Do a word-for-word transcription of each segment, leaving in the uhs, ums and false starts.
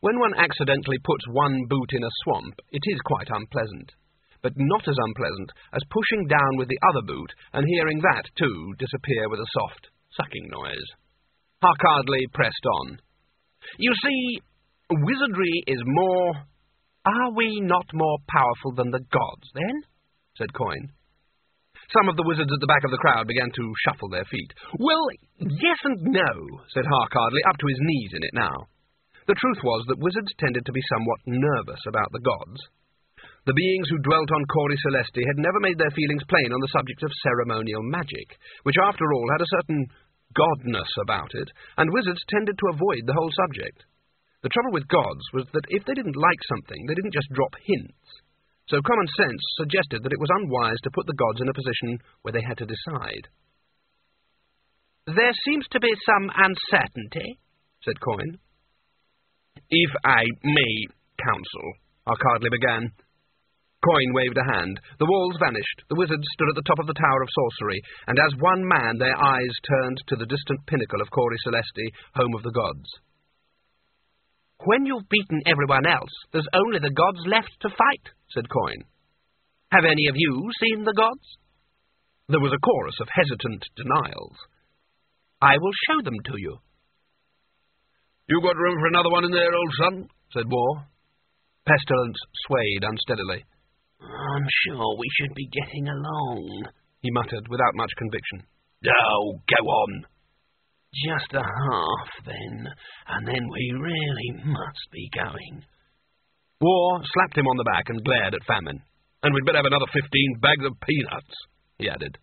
When one accidentally puts one boot in a swamp, it is quite unpleasant, but not as unpleasant as pushing down with the other boot and hearing that, too, disappear with a soft, sucking noise. Harkardly pressed on. You see, wizardry is more... Are we not more powerful than the gods, then? Said Coin. Some of the wizards at the back of the crowd began to shuffle their feet. Well, yes and no, said Harkardly, up to his knees in it now. The truth was that wizards tended to be somewhat nervous about the gods. The beings who dwelt on Cori Celesti had never made their feelings plain on the subject of ceremonial magic, which after all had a certain godness about it, and wizards tended to avoid the whole subject. The trouble with gods was that if they didn't like something, they didn't just drop hints. So common sense suggested that it was unwise to put the gods in a position where they had to decide. There seems to be some uncertainty, said Coin. If I may counsel, Harkardly began. Coin waved a hand. The walls vanished. The wizards stood at the top of the Tower of Sorcery, and as one man their eyes turned to the distant pinnacle of Cori Celesti, home of the gods. When you've beaten everyone else, there's only the gods left to fight, said Coin. Have any of you seen the gods? There was a chorus of hesitant denials. I will show them to you. You got room for another one in there, old son? Said War. Pestilence swayed unsteadily. I'm sure we should be getting along, he muttered without much conviction. Oh, go on. Just a half, then, and then we really must be going. War slapped him on the back and glared at Famine. And we'd better have another fifteen bags of peanuts, he added.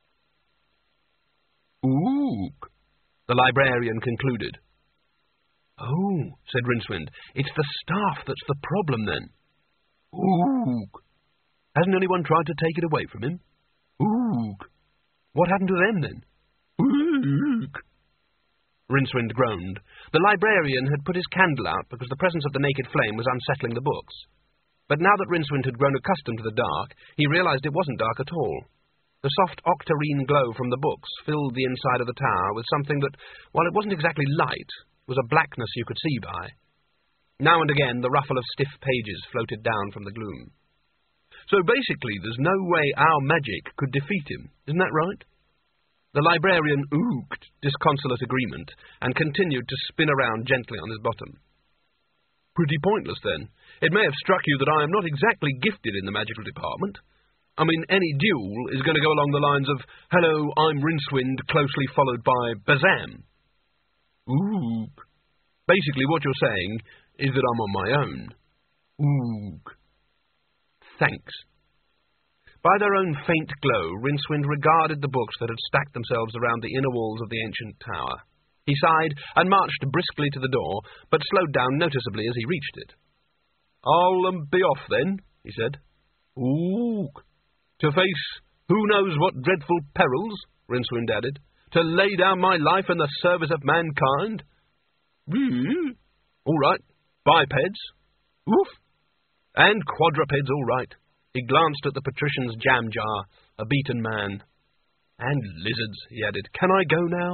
Ooh, the librarian concluded. Oh, said Rincewind, it's the staff that's the problem, then. Ooh, hasn't anyone tried to take it away from him? Ooh, what happened to them, then? Ooh. Rincewind groaned. The librarian had put his candle out because the presence of the naked flame was unsettling the books. But now that Rincewind had grown accustomed to the dark, he realized it wasn't dark at all. The soft octarine glow from the books filled the inside of the tower with something that, while it wasn't exactly light, was a blackness you could see by. Now and again the ruffle of stiff pages floated down from the gloom. So basically there's no way our magic could defeat him, isn't that right? The librarian ooged disconsolate agreement and continued to spin around gently on his bottom. Pretty pointless, then. It may have struck you that I am not exactly gifted in the magical department. I mean, any duel is going to go along the lines of, hello, I'm Rincewind, closely followed by Bazam. Oog. Basically what you're saying is that I'm on my own. Oog. Thanks. By their own faint glow, Rincewind regarded the books that had stacked themselves around the inner walls of the ancient tower. He sighed and marched briskly to the door, but slowed down noticeably as he reached it. I'll um, be off, then, he said. Ooh, to face who knows what dreadful perils, Rincewind added, to lay down my life in the service of mankind. Mm. All right, bipeds. Oof. And quadrupeds, all right. He glanced at the patrician's jam jar, a beaten man. And lizards, he added. Can I go now?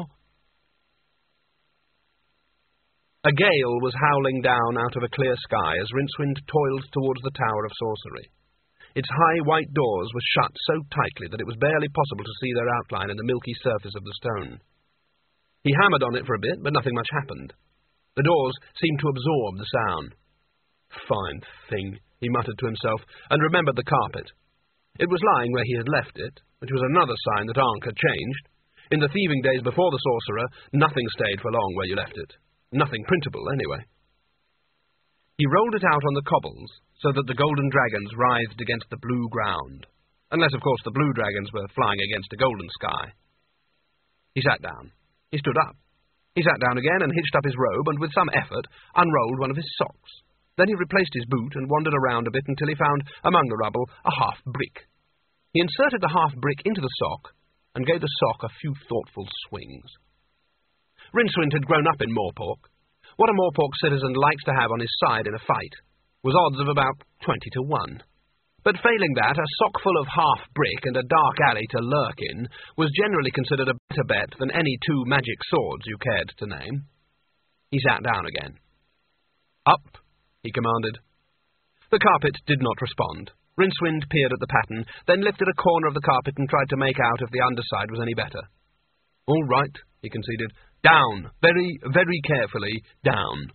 A gale was howling down out of a clear sky as Rincewind toiled towards the Tower of Sorcery. Its high white doors were shut so tightly that it was barely possible to see their outline in the milky surface of the stone. He hammered on it for a bit, but nothing much happened. The doors seemed to absorb the sound. Fine thing, he muttered to himself, and remembered the carpet. It was lying where he had left it, which was another sign that Ankh had changed. In the thieving days before the sorcerer, nothing stayed for long where you left it. Nothing printable, anyway. He rolled it out on the cobbles, so that the golden dragons writhed against the blue ground, unless, of course, the blue dragons were flying against a golden sky. He sat down. He stood up. He sat down again and hitched up his robe, and with some effort unrolled one of his socks. Then he replaced his boot and wandered around a bit until he found, among the rubble, a half-brick. He inserted the half-brick into the sock and gave the sock a few thoughtful swings. Rincewind had grown up in Morpork. What a Morpork citizen likes to have on his side in a fight was odds of about twenty to one. But failing that, a sock full of half-brick and a dark alley to lurk in was generally considered a better bet than any two magic swords you cared to name. He sat down again. "Up," he commanded. The carpet did not respond. Rincewind peered at the pattern, then lifted a corner of the carpet and tried to make out if the underside was any better. "All right," he conceded. "Down. Very, very carefully. Down."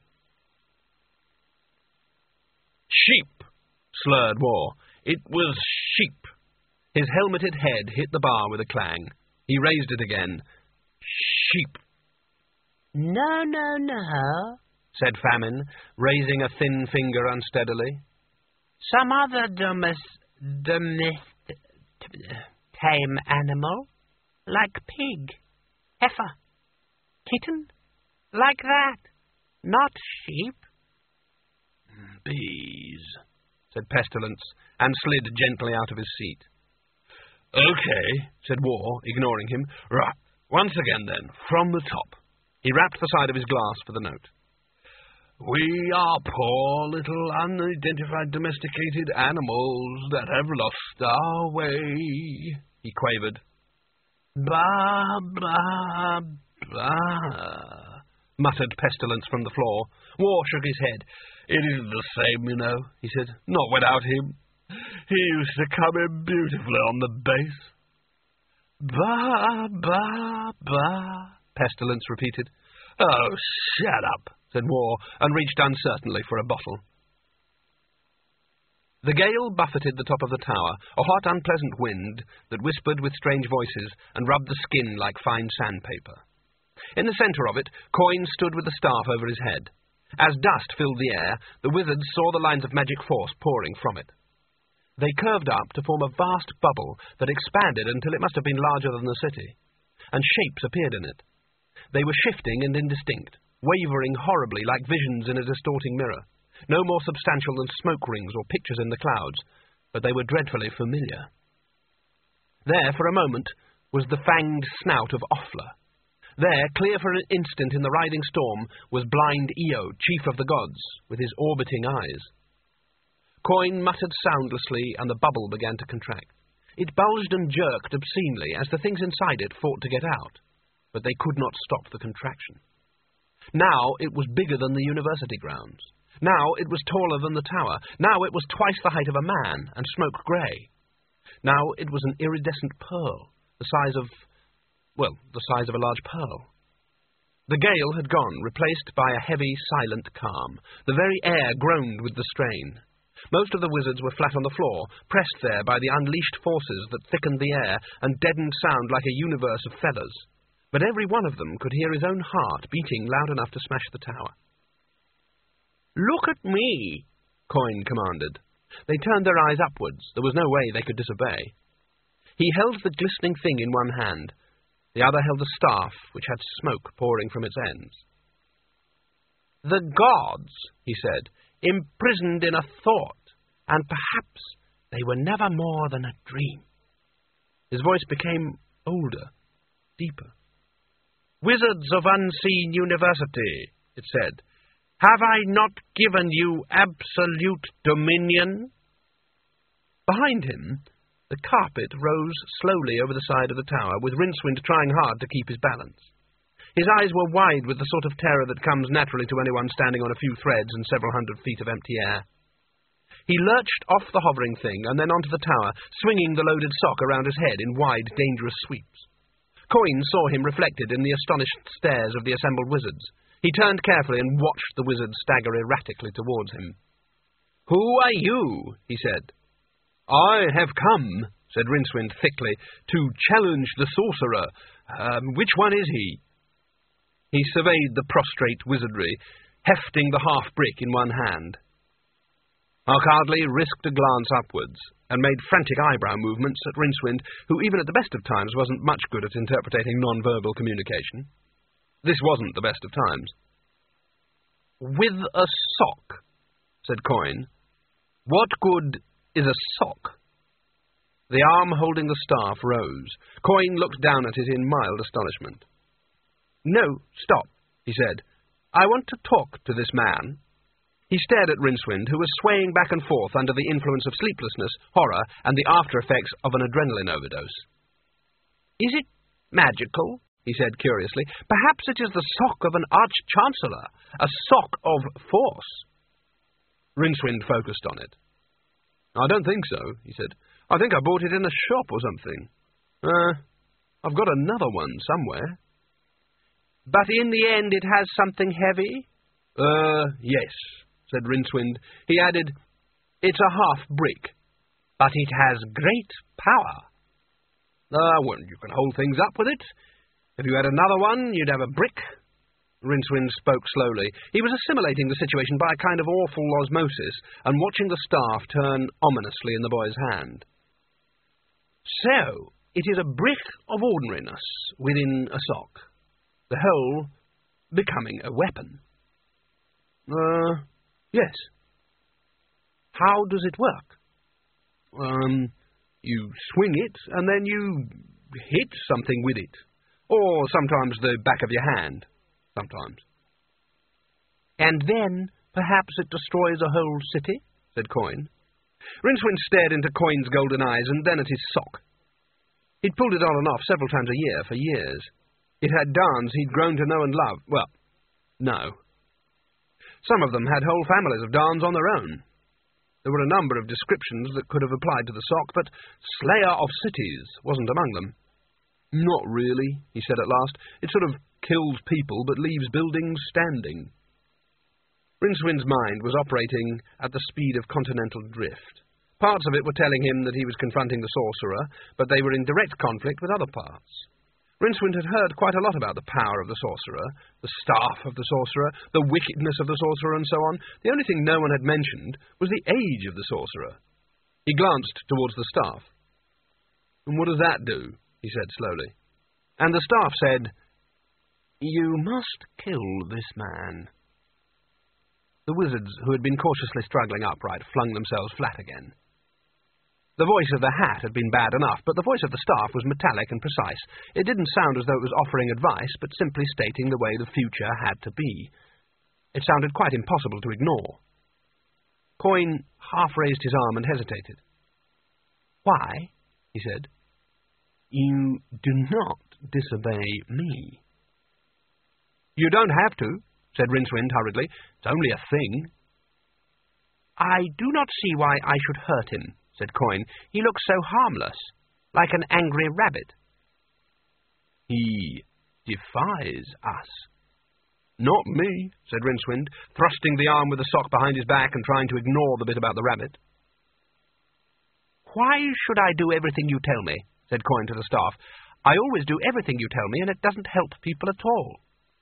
"Sheep," slurred War. "It was sheep." His helmeted head hit the bar with a clang. He raised it again. "Sheep." "No, no, no," said Famine, raising a thin finger unsteadily. "Some other domus... domest... tame animal, like pig, heifer, kitten, like that, not sheep." "Bees," said Pestilence, and slid gently out of his seat. "Okay," said War, ignoring him. "Right, once again then, from the top." He rapped the side of his glass for the note. "We are poor little unidentified domesticated animals that have lost our way," he quavered. "Ba, ba, ba," muttered Pestilence from the floor. War shook his head. "It is the same, you know," he said. "Not without him. He used to come in beautifully on the bass." "Ba, ba, ba," Pestilence repeated. "Oh, shut up," said War, and reached uncertainly for a bottle. The gale buffeted the top of the tower, a hot, unpleasant wind that whispered with strange voices and rubbed the skin like fine sandpaper. In the centre of it, Coin stood with the staff over his head. As dust filled the air, the wizards saw the lines of magic force pouring from it. They curved up to form a vast bubble that expanded until it must have been larger than the city, and shapes appeared in it. They were shifting and indistinct, wavering horribly like visions in a distorting mirror, no more substantial than smoke rings or pictures in the clouds, but they were dreadfully familiar. There, for a moment, was the fanged snout of Offler. There, clear for an instant in the riding storm, was blind Io, chief of the gods, with his orbiting eyes. Coin muttered soundlessly, and the bubble began to contract. It bulged and jerked obscenely as the things inside it fought to get out, but they could not stop the contraction. Now it was bigger than the university grounds. Now it was taller than the tower. Now it was twice the height of a man, and smoke grey. Now it was an iridescent pearl, the size of, well, the size of a large pearl. The gale had gone, replaced by a heavy, silent calm. The very air groaned with the strain. Most of the wizards were flat on the floor, pressed there by the unleashed forces that thickened the air and deadened sound like a universe of feathers. But every one of them could hear his own heart beating loud enough to smash the tower. "Look at me," Coin commanded. They turned their eyes upwards. There was no way they could disobey. He held the glistening thing in one hand. The other held the staff, which had smoke pouring from its ends. "The gods," he said, "imprisoned in a thought, and perhaps they were never more than a dream." His voice became older, deeper. "Wizards of Unseen University," it said, "have I not given you absolute dominion?" Behind him, the carpet rose slowly over the side of the tower, with Rincewind trying hard to keep his balance. His eyes were wide with the sort of terror that comes naturally to anyone standing on a few threads and several hundred feet of empty air. He lurched off the hovering thing and then onto the tower, swinging the loaded sock around his head in wide, dangerous sweeps. Coin saw him reflected in the astonished stares of the assembled wizards. He turned carefully and watched the wizards stagger erratically towards him. "Who are you?" he said. "I have come," said Rincewind thickly, "to challenge the sorcerer. Um, which one is he?" He surveyed the prostrate wizardry, hefting the half-brick in one hand. Arkardley risked a glance upwards, and made frantic eyebrow movements at Rincewind, who even at the best of times wasn't much good at interpreting non-verbal communication. This wasn't the best of times. "With a sock," said Coin. "What good is a sock?" The arm holding the staff rose. Coin looked down at it in mild astonishment. "No, stop," he said. "I want to talk to this man." He stared at Rincewind, who was swaying back and forth under the influence of sleeplessness, horror, and the after-effects of an adrenaline overdose. "Is it magical?" he said curiously. "Perhaps it is the sock of an arch-chancellor, a sock of force." Rincewind focused on it. "I don't think so," he said. "I think I bought it in a shop or something. Uh, I've got another one somewhere." "But in the end it has something heavy?" Uh, yes," said Rincewind. He added, "It's a half brick." "But it has great power." Ah, well, you can hold things up with it. If you had another one, you'd have a brick." Rincewind spoke slowly. He was assimilating the situation by a kind of awful osmosis, and watching the staff turn ominously in the boy's hand. "So, it is a brick of ordinariness within a sock, the whole becoming a weapon." Uh, yes." "How does it work?" Um, you swing it, and then you hit something with it. Or sometimes the back of your hand. Sometimes. "And then, perhaps it destroys a whole city?" said Coin. Rincewind stared into Coin's golden eyes and then at his sock. He'd pulled it on and off several times a year for years. It had darns he'd grown to know and love. Well, no. Some of them had whole families of darns on their own. There were a number of descriptions that could have applied to the sock, but Slayer of Cities wasn't among them. "Not really," he said at last. "It sort of kills people but leaves buildings standing." Rincewind's mind was operating at the speed of continental drift. Parts of it were telling him that he was confronting the sorcerer, but they were in direct conflict with other parts. Rincewind had heard quite a lot about the power of the sorcerer, the staff of the sorcerer, the wickedness of the sorcerer, and so on. The only thing no one had mentioned was the age of the sorcerer. He glanced towards the staff. "And what does that do?" he said slowly. And the staff said, "You must kill this man." The wizards, who had been cautiously struggling upright, flung themselves flat again. The voice of the hat had been bad enough, but the voice of the staff was metallic and precise. It didn't sound as though it was offering advice, but simply stating the way the future had to be. It sounded quite impossible to ignore. Coin half raised his arm and hesitated. "Why?" he said. "You do not disobey me." "You don't have to," said Rincewind hurriedly. "It's only a thing." "I do not see why I should hurt him," said Coin. "He looks so harmless, like an angry rabbit." "He defies us." "Not me," said Rincewind, thrusting the arm with the sock behind his back and trying to ignore the bit about the rabbit. "Why should I do everything you tell me?" said Coin to the staff. "I always do everything you tell me, and it doesn't help people at all."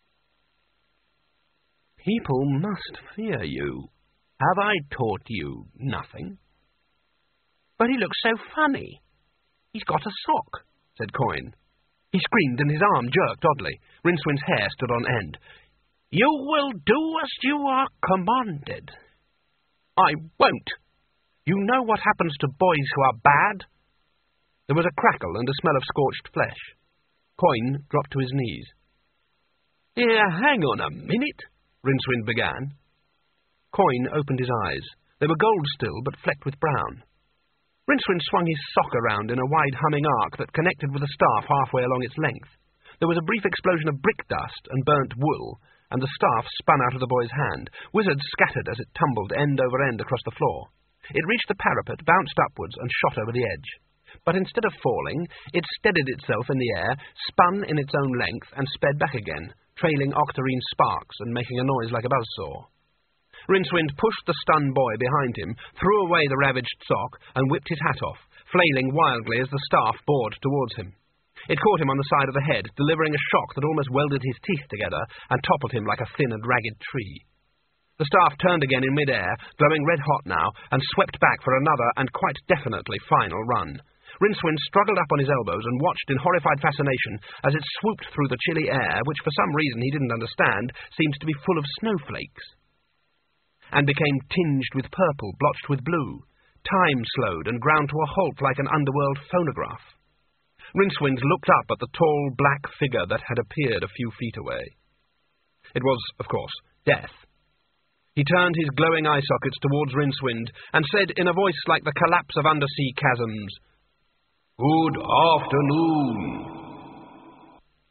"People must fear you. Have I taught you nothing?" "But he looks so funny. He's got a sock," said Coin. He screamed and his arm jerked oddly. Rincewind's hair stood on end. "You will do as you are commanded." "I won't. You know what happens to boys who are bad." There was a crackle and a smell of scorched flesh. Coin dropped to his knees. "Here, hang on a minute," Rincewind began. Coin opened his eyes. They were gold still, but flecked with brown. Rincewind swung his sock around in a wide humming arc that connected with the staff halfway along its length. There was a brief explosion of brick dust and burnt wool, and the staff spun out of the boy's hand. Wizards scattered as it tumbled end over end across the floor. It reached the parapet, bounced upwards, and shot over the edge. But instead of falling, it steadied itself in the air, spun in its own length, and sped back again, trailing octarine sparks and making a noise like a buzzsaw. Rincewind pushed the stunned boy behind him, threw away the ravaged sock, and whipped his hat off, flailing wildly as the staff bored towards him. It caught him on the side of the head, delivering a shock that almost welded his teeth together and toppled him like a thin and ragged tree. The staff turned again in mid-air, glowing red-hot now, and swept back for another and quite definitely final run. Rincewind struggled up on his elbows and watched in horrified fascination as it swooped through the chilly air, which for some reason he didn't understand seemed to be full of snowflakes, and became tinged with purple, blotched with blue. Time slowed and ground to a halt like an underworld phonograph. Rincewind looked up at the tall, black figure that had appeared a few feet away. It was, of course, Death. He turned his glowing eye sockets towards Rincewind and said in a voice like the collapse of undersea chasms, "Good afternoon."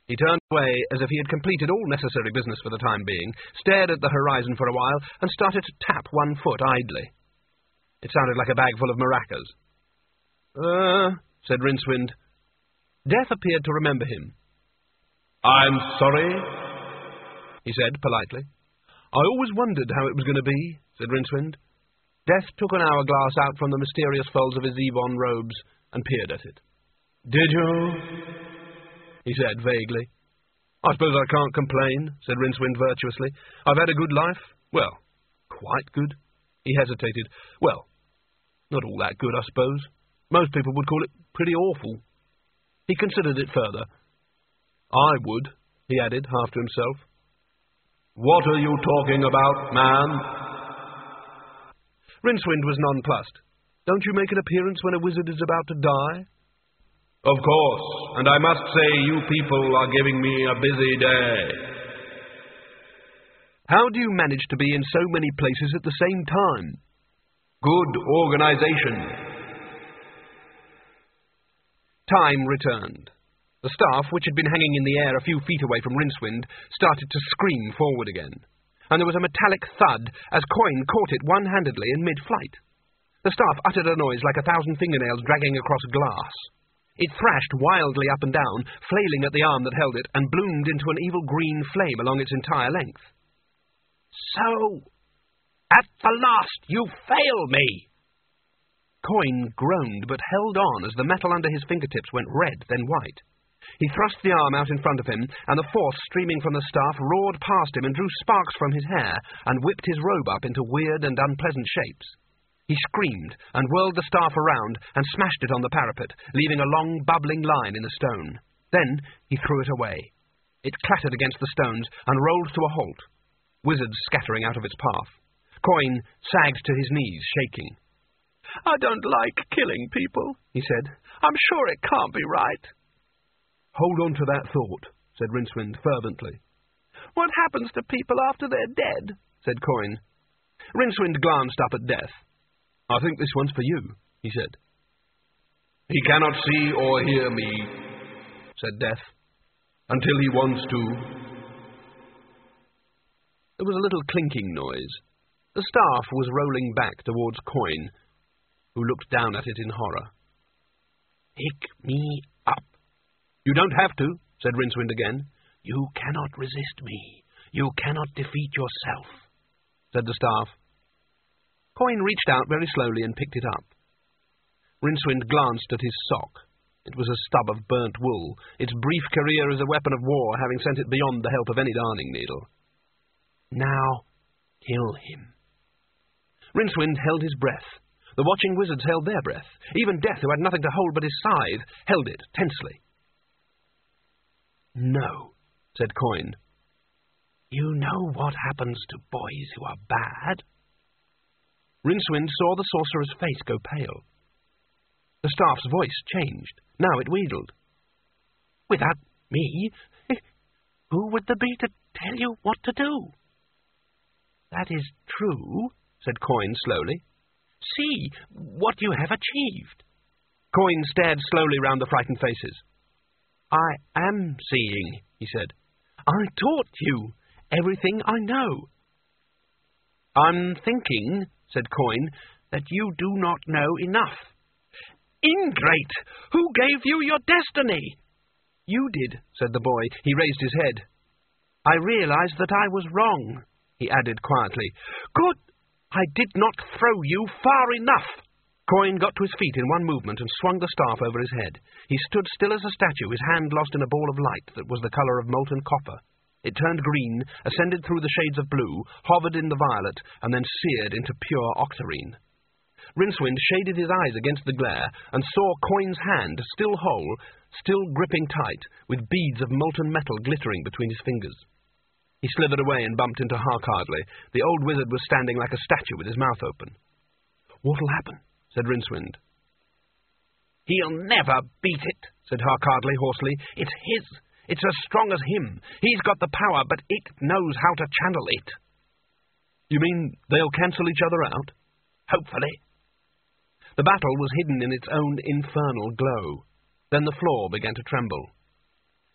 He turned away as if he had completed all necessary business for the time being, stared at the horizon for a while, and started to tap one foot idly. It sounded like a bag full of maracas. Uh, said Rincewind. Death appeared to remember him. I'm sorry, he said politely. I always wondered how it was going to be, said Rincewind. Death took an hourglass out from the mysterious folds of his Ebon robes and peered at it. Did you? He said vaguely. I suppose I can't complain, said Rincewind virtuously. I've had a good life. Well, quite good. He hesitated. Well, not all that good, I suppose. Most people would call it pretty awful. He considered it further. I would, he added, half to himself. What are you talking about, man? Rincewind was nonplussed. Don't you make an appearance when a wizard is about to die? Of course, and I must say you people are giving me a busy day. How do you manage to be in so many places at the same time? Good organization. Time returned. The staff, which had been hanging in the air a few feet away from Rincewind, started to scream forward again, and there was a metallic thud as Coin caught it one-handedly in mid-flight. The staff uttered a noise like a thousand fingernails dragging across glass. It thrashed wildly up and down, flailing at the arm that held it, and bloomed into an evil green flame along its entire length. So, at the last, you fail me! Coin groaned, but held on as the metal under his fingertips went red, then white. He thrust the arm out in front of him, and the force streaming from the staff roared past him and drew sparks from his hair, and whipped his robe up into weird and unpleasant shapes. He screamed, and whirled the staff around, and smashed it on the parapet, leaving a long, bubbling line in the stone. Then he threw it away. It clattered against the stones, and rolled to a halt, wizards scattering out of its path. Coin sagged to his knees, shaking. I don't like killing people, he said. I'm sure it can't be right. Hold on to that thought, said Rincewind fervently. What happens to people after they're dead? Said Coin. Rincewind glanced up at Death. I think this one's for you, he said. He cannot see or hear me, said Death, until he wants to. There was a little clinking noise. The staff was rolling back towards Coin, who looked down at it in horror. Pick me up. You don't have to, said Rincewind again. You cannot resist me. You cannot defeat yourself, said the staff. Coin reached out very slowly and picked it up. Rincewind glanced at his sock. It was a stub of burnt wool, its brief career as a weapon of war having sent it beyond the help of any darning needle. Now, kill him. Rincewind held his breath. The watching wizards held their breath. Even Death, who had nothing to hold but his scythe, held it tensely. No, said Coin. You know what happens to boys who are bad? Rincewind saw the sorcerer's face go pale. The staff's voice changed. Now it wheedled. Without me, who would there be to tell you what to do? That is true, said Coin slowly. See what you have achieved. Coin stared slowly round the frightened faces. I am seeing, he said. I taught you everything I know. I'm thinking, said Coin, that you do not know enough. Ingrate! Who gave you your destiny? You did, said the boy. He raised his head. I realized that I was wrong, he added quietly. Good! I did not throw you far enough. Coin got to his feet in one movement and swung the staff over his head. He stood still as a statue, his hand lost in a ball of light that was the colour of molten copper. It turned green, ascended through the shades of blue, hovered in the violet, and then seared into pure octarine. Rincewind shaded his eyes against the glare and saw Coin's hand, still whole, still gripping tight, with beads of molten metal glittering between his fingers. He slithered away and bumped into Harkardly. The old wizard was standing like a statue with his mouth open. What'll happen? Said Rincewind. He'll never beat it, said Harkardly hoarsely. It's his. It's as strong as him. He's got the power, but it knows how to channel it. You mean they'll cancel each other out? Hopefully. The battle was hidden in its own infernal glow. Then the floor began to tremble.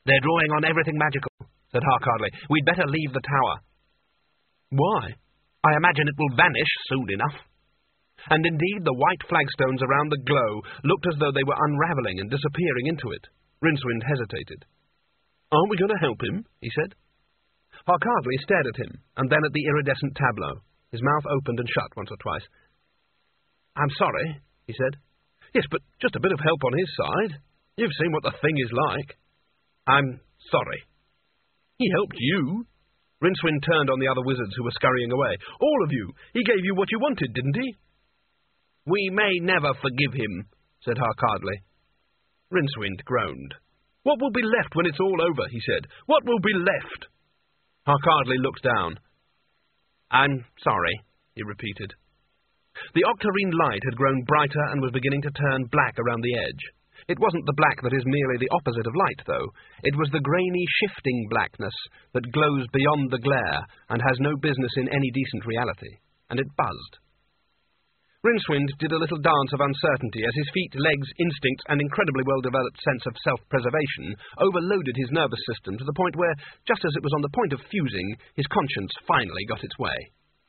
"They're drawing on everything magical," said Harkardly. "We'd better leave the tower." "Why?" "I imagine it will vanish soon enough." And indeed the white flagstones around the glow looked as though they were unravelling and disappearing into it. Rincewind hesitated. "Aren't we going to help him?" he said. Harkardly stared at him, and then at the iridescent tableau. His mouth opened and shut once or twice. "I'm sorry," he said. "Yes, but just a bit of help on his side. You've seen what the thing is like." "I'm sorry." "He helped you." Rincewind turned on the other wizards who were scurrying away. "All of you. He gave you what you wanted, didn't he?" "We may never forgive him," said Harkardly. Rincewind groaned. "What will be left when it's all over?" he said. "What will be left?" Harkardly looked down. "I'm sorry," he repeated. The octarine light had grown brighter and was beginning to turn black around the edge. It wasn't the black that is merely the opposite of light, though. It was the grainy, shifting blackness that glows beyond the glare and has no business in any decent reality, and it buzzed. Rincewind did a little dance of uncertainty as his feet, legs, instincts, and incredibly well-developed sense of self-preservation overloaded his nervous system to the point where, just as it was on the point of fusing, his conscience finally got its way.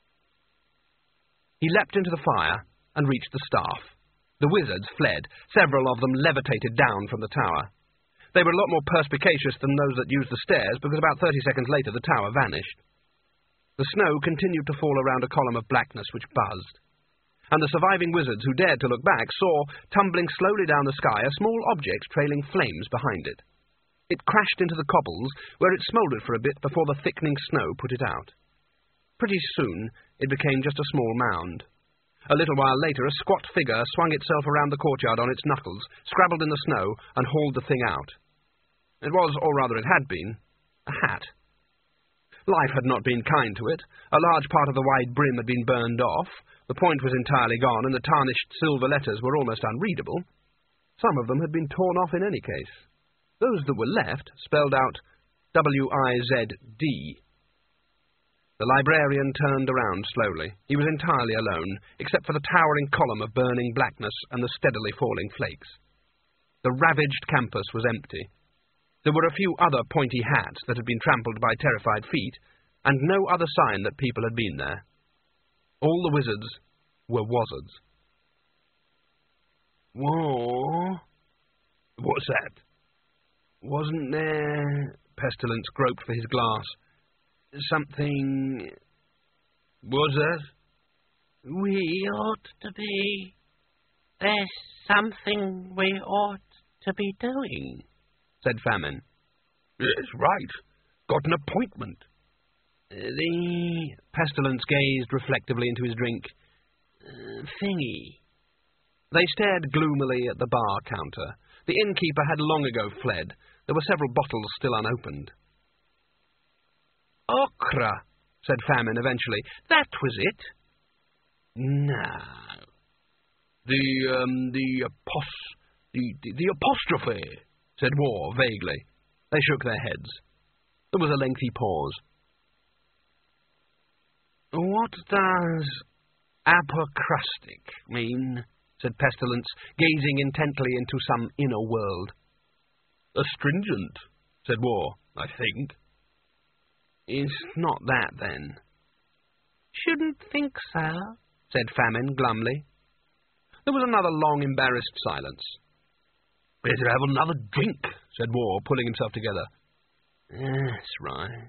He leapt into the fire and reached the staff. The wizards fled. Several of them levitated down from the tower. They were a lot more perspicacious than those that used the stairs, because about thirty seconds later the tower vanished. The snow continued to fall around a column of blackness which buzzed, and the surviving wizards who dared to look back saw, tumbling slowly down the sky, a small object trailing flames behind it. It crashed into the cobbles, where it smouldered for a bit before the thickening snow put it out. Pretty soon it became just a small mound. A little while later a squat figure swung itself around the courtyard on its knuckles, scrabbled in the snow, and hauled the thing out. It was, or rather it had been, a hat. Life had not been kind to it. A large part of the wide brim had been burned off, the point was entirely gone, and the tarnished silver letters were almost unreadable. Some of them had been torn off in any case. Those that were left spelled out W I Z D. The librarian turned around slowly. He was entirely alone, except for the towering column of burning blackness and the steadily falling flakes. The ravaged campus was empty. There were a few other pointy hats that had been trampled by terrified feet, and no other sign that people had been there. All the wizards were wazards. "Whoa! What's that? Wasn't there..." Pestilence groped for his glass. "Something... Was that?" "We ought to be... There's something we ought to be doing," said Famine. "Yes, right. Got an appointment." The... Pestilence gazed reflectively into his drink. Uh, thingy. They stared gloomily at the bar counter. The innkeeper had long ago fled. There were several bottles still unopened. "Ochre," said Famine eventually. "That was it." "No. The, um, the apos... The, the, the apostrophe," said War vaguely. They shook their heads. There was a lengthy pause. "What does apocrustic mean?" said Pestilence, gazing intently into some inner world. "Astringent," said War, "I think." "It's not that, then." "Shouldn't think so," said Famine glumly. There was another long, embarrassed silence. "Better have another drink," said War, pulling himself together. "That's right."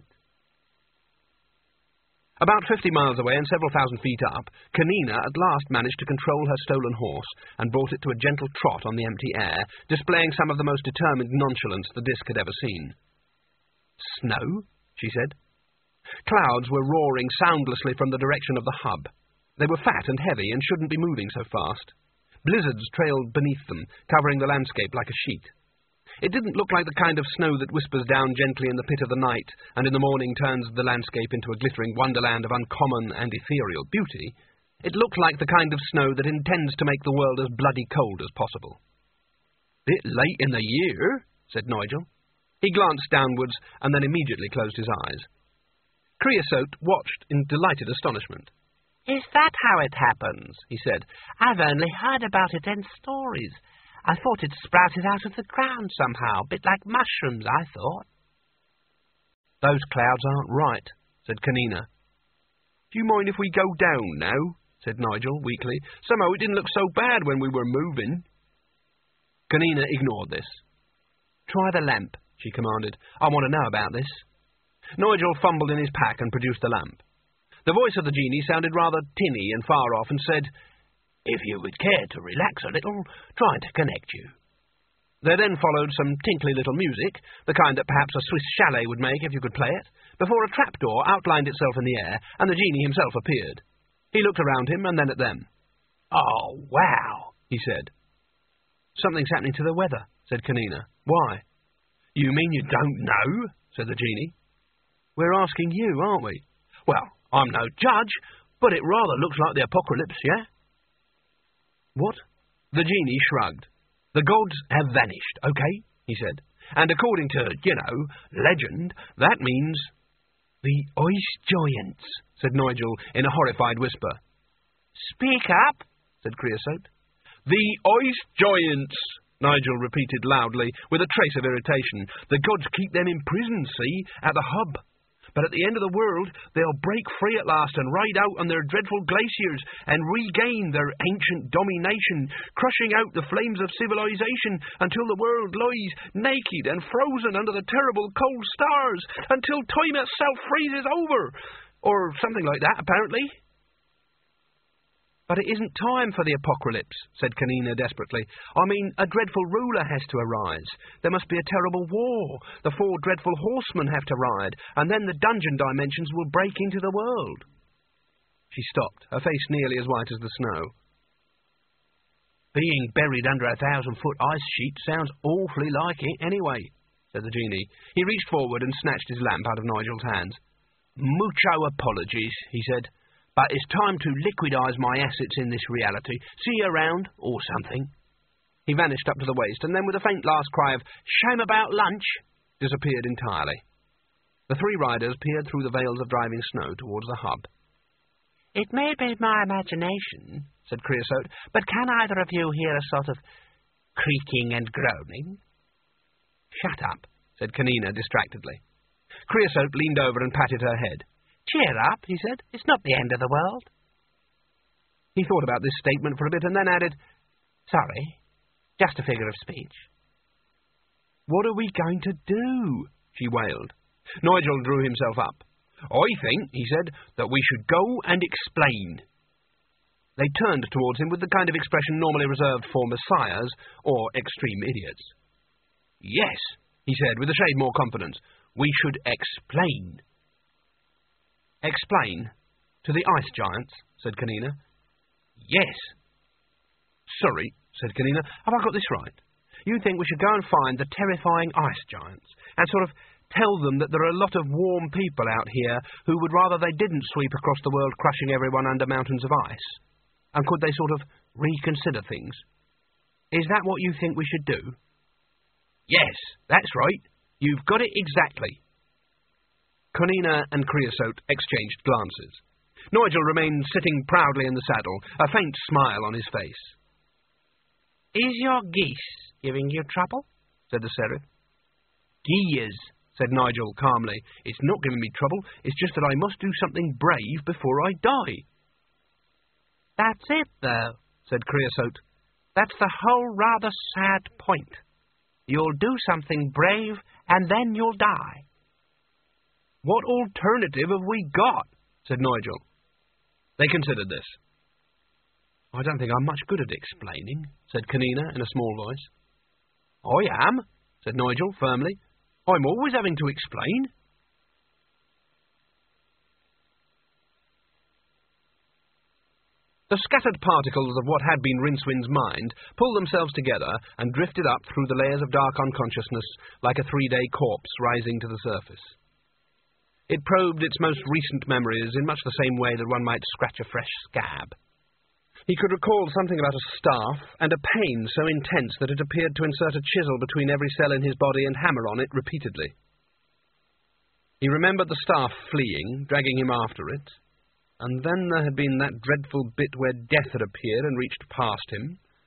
About fifty miles away and several thousand feet up, Kanina at last managed to control her stolen horse and brought it to a gentle trot on the empty air, displaying some of the most determined nonchalance the disc had ever seen. "Snow?" she said. Clouds were roaring soundlessly from the direction of the hub. They were fat and heavy and shouldn't be moving so fast. Blizzards trailed beneath them, covering the landscape like a sheet. It didn't look like the kind of snow that whispers down gently in the pit of the night and in the morning turns the landscape into a glittering wonderland of uncommon and ethereal beauty. It looked like the kind of snow that intends to make the world as bloody cold as possible. "Bit late in the year," said Nigel. He glanced downwards and then immediately closed his eyes. Creosote watched in delighted astonishment. "Is that how it happens?" he said. "I've only heard about it in stories. I thought it sprouted out of the ground somehow, a bit like mushrooms, I thought. Those clouds aren't right, said Kanina. Do you mind if we go down now? Said Nigel weakly. Somehow it didn't look so bad when we were moving. Kanina ignored this. Try the lamp, she commanded. I want to know about this. Nigel fumbled in his pack and produced the lamp. The voice of the genie sounded rather tinny and far off and said, If you would care to relax a little, try to connect you. There then followed some tinkly little music, the kind that perhaps a Swiss chalet would make if you could play it, before a trapdoor outlined itself in the air and the genie himself appeared. He looked around him and then at them. Oh, wow, he said. Something's happening to the weather, said Kanina. Why? You mean you don't know? Said the genie. We're asking you, aren't we? Well, I'm no judge, but it rather looks like the apocalypse, yeah? What? The genie shrugged. The gods have vanished, okay, he said. And according to, you know, legend, that means... The ice giants, said Nigel in a horrified whisper. Speak up, said Creosote. The ice giants, Nigel repeated loudly, with a trace of irritation. The gods keep them in prison, see, at the hub. But at the end of the world, they'll break free at last and ride out on their dreadful glaciers and regain their ancient domination, crushing out the flames of civilization until the world lies naked and frozen under the terrible cold stars, until time itself freezes over. Or something like that, apparently. But it isn't time for the apocalypse, said Kanina desperately. I mean, a dreadful ruler has to arise. There must be a terrible war. The four dreadful horsemen have to ride, and then the dungeon dimensions will break into the world. She stopped, her face nearly as white as the snow. Being buried under a thousand-foot ice sheet sounds awfully like it anyway, said the genie. He reached forward and snatched his lamp out of Nigel's hands. Mucho apologies, he said. But it's time to liquidize my assets in this reality. See you around, or something. He vanished up to the waist, and then with a faint last cry of, shame about lunch, disappeared entirely. The three riders peered through the veils of driving snow towards the hub. It may be my imagination, said Creosote, but can either of you hear a sort of creaking and groaning? Shut up, said Kanina distractedly. Creosote leaned over and patted her head. Cheer up, he said. It's not the end of the world. He thought about this statement for a bit and then added, Sorry, just a figure of speech. What are we going to do? She wailed. Nigel drew himself up. I think, he said, that we should go and explain. They turned towards him with the kind of expression normally reserved for messiahs or extreme idiots. Yes, he said, with a shade more confidence. We should explain. Explain? To the ice giants, said Kanina. Yes. Sorry, said Kanina. Have I got this right? You think we should go and find the terrifying ice giants and sort of tell them that there are a lot of warm people out here who would rather they didn't sweep across the world crushing everyone under mountains of ice? And could they sort of reconsider things? Is that what you think we should do? Yes, that's right. You've got it exactly. Kanina and Creosote exchanged glances. Nigel remained sitting proudly in the saddle, a faint smile on his face. Is your geese giving you trouble? Said the seraph. Gears, said Nigel calmly. It's not giving me trouble, it's just that I must do something brave before I die. That's it, though, said Creosote. That's the whole rather sad point. You'll do something brave, and then you'll die. What alternative have we got? Said Nigel. They considered this. I don't think I'm much good at explaining, said Kanina in a small voice. I am, said Nigel firmly. I'm always having to explain. The scattered particles of what had been Rincewind's mind pulled themselves together and drifted up through the layers of dark unconsciousness like a three-day corpse rising to the surface. It probed its most recent memories in much the same way that one might scratch a fresh scab. He could recall something about a staff and a pain so intense that it appeared to insert a chisel between every cell in his body and hammer on it repeatedly. He remembered the staff fleeing, dragging him after it, and then there had been that dreadful bit where death had appeared and reached past him,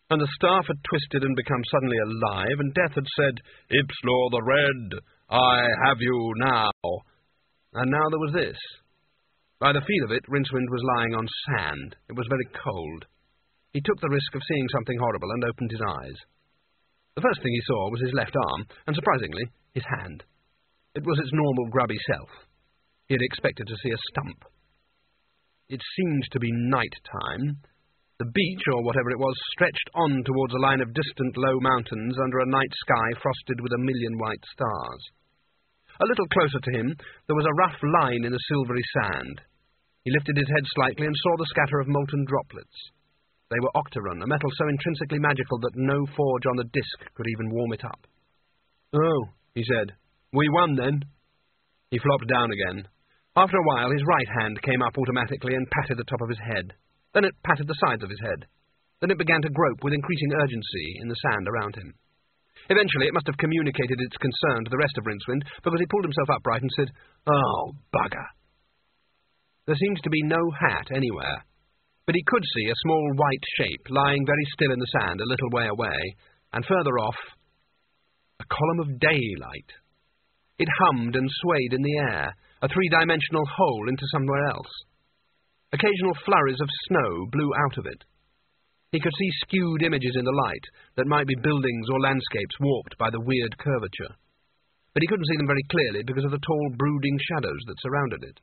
and the staff had twisted and become suddenly alive, and Death had said, "Ipslaw the Red, I have you now." And now there was this. By the feel of it, Rincewind was lying on sand. It was very cold. He took the risk of seeing something horrible and opened his eyes. The first thing he saw was his left arm, and surprisingly, his hand. It was its normal grubby self. He had expected to see a stump. It seemed to be night time. The beach, or whatever it was, stretched on towards a line of distant low mountains under a night sky frosted with a million white stars. A little closer to him, there was a rough line in the silvery sand. He lifted his head slightly and saw the scatter of molten droplets. They were octaron, a metal so intrinsically magical that no forge on the disk could even warm it up. "Oh," he said. "We won, then." He flopped down again. After a while, his right hand came up automatically and patted the top of his head. Then it patted the sides of his head. Then it began to grope with increasing urgency in the sand around him. Eventually, it must have communicated its concern to the rest of Rincewind, because he pulled himself upright and said, "Oh, bugger." There seemed to be no hat anywhere, but he could see a small white shape lying very still in the sand a little way away, and further off, a column of daylight. It hummed and swayed in the air, a three-dimensional hole into somewhere else. Occasional flurries of snow blew out of it. He could see skewed images in the light that might be buildings or landscapes warped by the weird curvature. But he couldn't see them very clearly because of the tall, brooding shadows that surrounded it.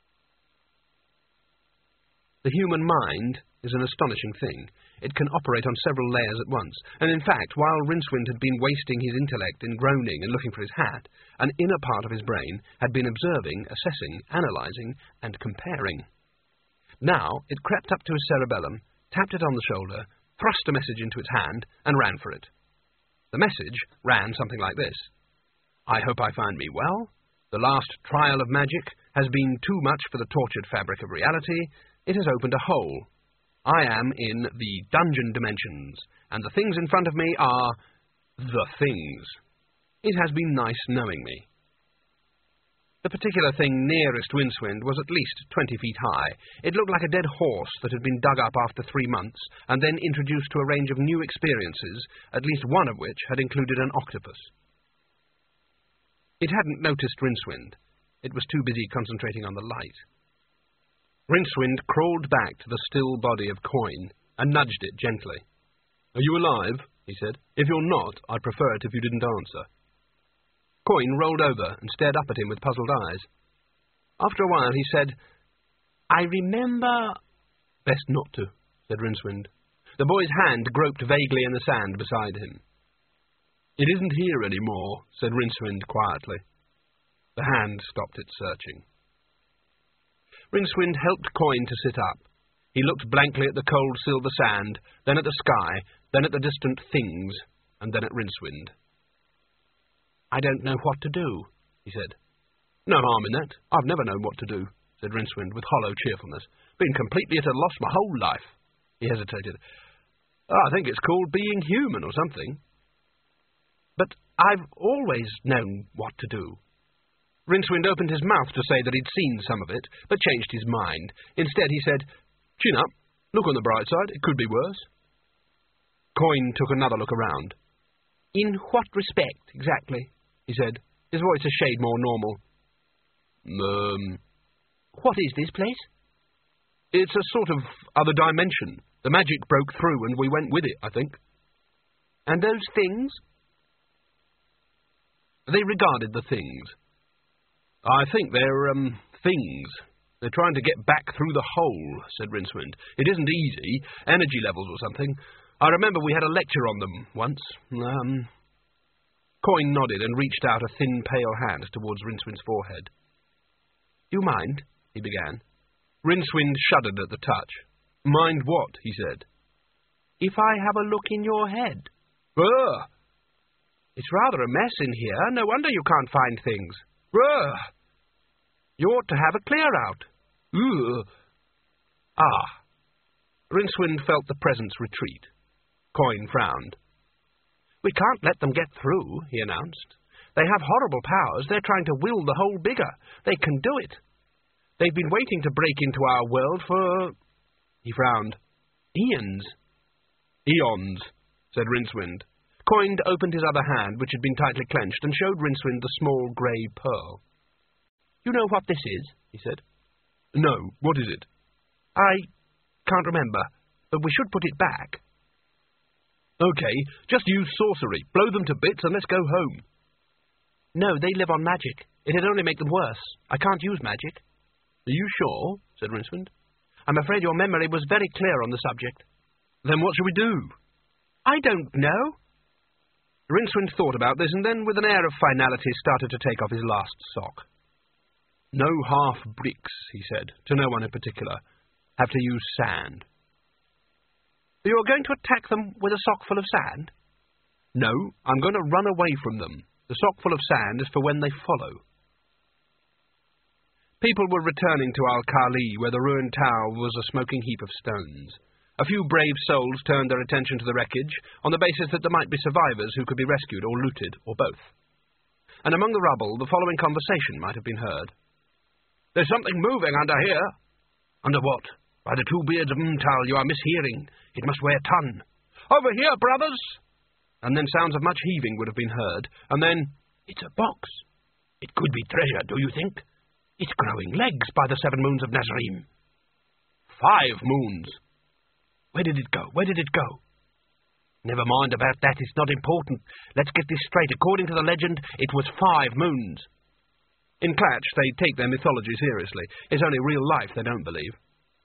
The human mind is an astonishing thing. It can operate on several layers at once, and in fact, while Rincewind had been wasting his intellect in groaning and looking for his hat, an inner part of his brain had been observing, assessing, analysing, and comparing. Now it crept up to his cerebellum, tapped it on the shoulder, thrust a message into its hand, and ran for it. The message ran something like this: "I hope I find me well. The last trial of magic has been too much for the tortured fabric of reality. It has opened a hole. I am in the dungeon dimensions, and the things in front of me are the things. It has been nice knowing me." The particular thing nearest Rincewind was at least twenty feet high. It looked like a dead horse that had been dug up after three months, and then introduced to a range of new experiences, at least one of which had included an octopus. It hadn't noticed Rincewind. It was too busy concentrating on the light. Rincewind crawled back to the still body of Coin and nudged it gently. "Are you alive?" he said. "If you're not, I'd prefer it if you didn't answer." Coin rolled over and stared up at him with puzzled eyes. After a while he said, "I remember—" "Best not to," said Rincewind. The boy's hand groped vaguely in the sand beside him. "It isn't here any more," said Rincewind quietly. The hand stopped its searching. Rincewind helped Coin to sit up. He looked blankly at the cold silver sand, then at the sky, then at the distant things, and then at Rincewind. "I don't know what to do," he said. "No harm in that. I've never known what to do," said Rincewind with hollow cheerfulness. "Been completely at a loss my whole life." He hesitated. "I think it's called being human or something." "But I've always known what to do." Rincewind opened his mouth to say that he'd seen some of it, but changed his mind. Instead he said, "Chin up. Look on the bright side. It could be worse." Coin took another look around. "In what respect, exactly?" he said, his voice a shade more normal. Um... "What is this place?" "It's a sort of other dimension. The magic broke through and we went with it, I think." "And those things?" They regarded the things. "I think they're, um, things. They're trying to get back through the hole," said Rincewind. "It isn't easy. Energy levels or something. I remember we had a lecture on them once. Um... Coin nodded and reached out a thin, pale hand towards Rincewind's forehead. "Do you mind?" he began. Rincewind shuddered at the touch. "Mind what?" he said. "If I have a look in your head." "Ugh!" "It's rather a mess in here. No wonder you can't find things." "Ugh!" "You ought to have a clear-out." "Ugh!" "Ah." Rincewind felt the presence retreat. Coin frowned. "We can't let them get through," he announced. "They have horrible powers. They're trying to will the hole bigger. They can do it. They've been waiting to break into our world for..." He frowned. "Eons." Eons, said Rincewind. Coind opened his other hand, which had been tightly clenched, and showed Rincewind the small grey pearl. You know what this is? He said. No, what is it? I can't remember, but we should put it back. Okay, just use sorcery. Blow them to bits and let's go home. No, they live on magic. It'd only make them worse. I can't use magic. Are you sure? Said Rincewind. I'm afraid your memory was very clear on the subject. Then what shall we do? I don't know. Rincewind thought about this, and then, with an air of finality, started to take off his last sock. No half bricks, he said, to no one in particular. Have to use sand. You're going to attack them with a sock full of sand? No, I'm going to run away from them. The sock full of sand is for when they follow. People were returning to Al-Khali, where the ruined tower was a smoking heap of stones. A few brave souls turned their attention to the wreckage, on the basis that there might be survivors who could be rescued or looted, or both. And among the rubble, the following conversation might have been heard. There's something moving under here. Under what? By the two beards of Mtal, you are mishearing. It must weigh a ton. Over here, brothers! And then sounds of much heaving would have been heard, and then... It's a box. It could be treasure, do you think? It's growing legs by the seven moons of Nazarene. Five moons. Where did it go? Where did it go? Never mind about that, it's not important. Let's get this straight. According to the legend, it was five moons. In Klatch, they take their mythology seriously. It's only real life they don't believe.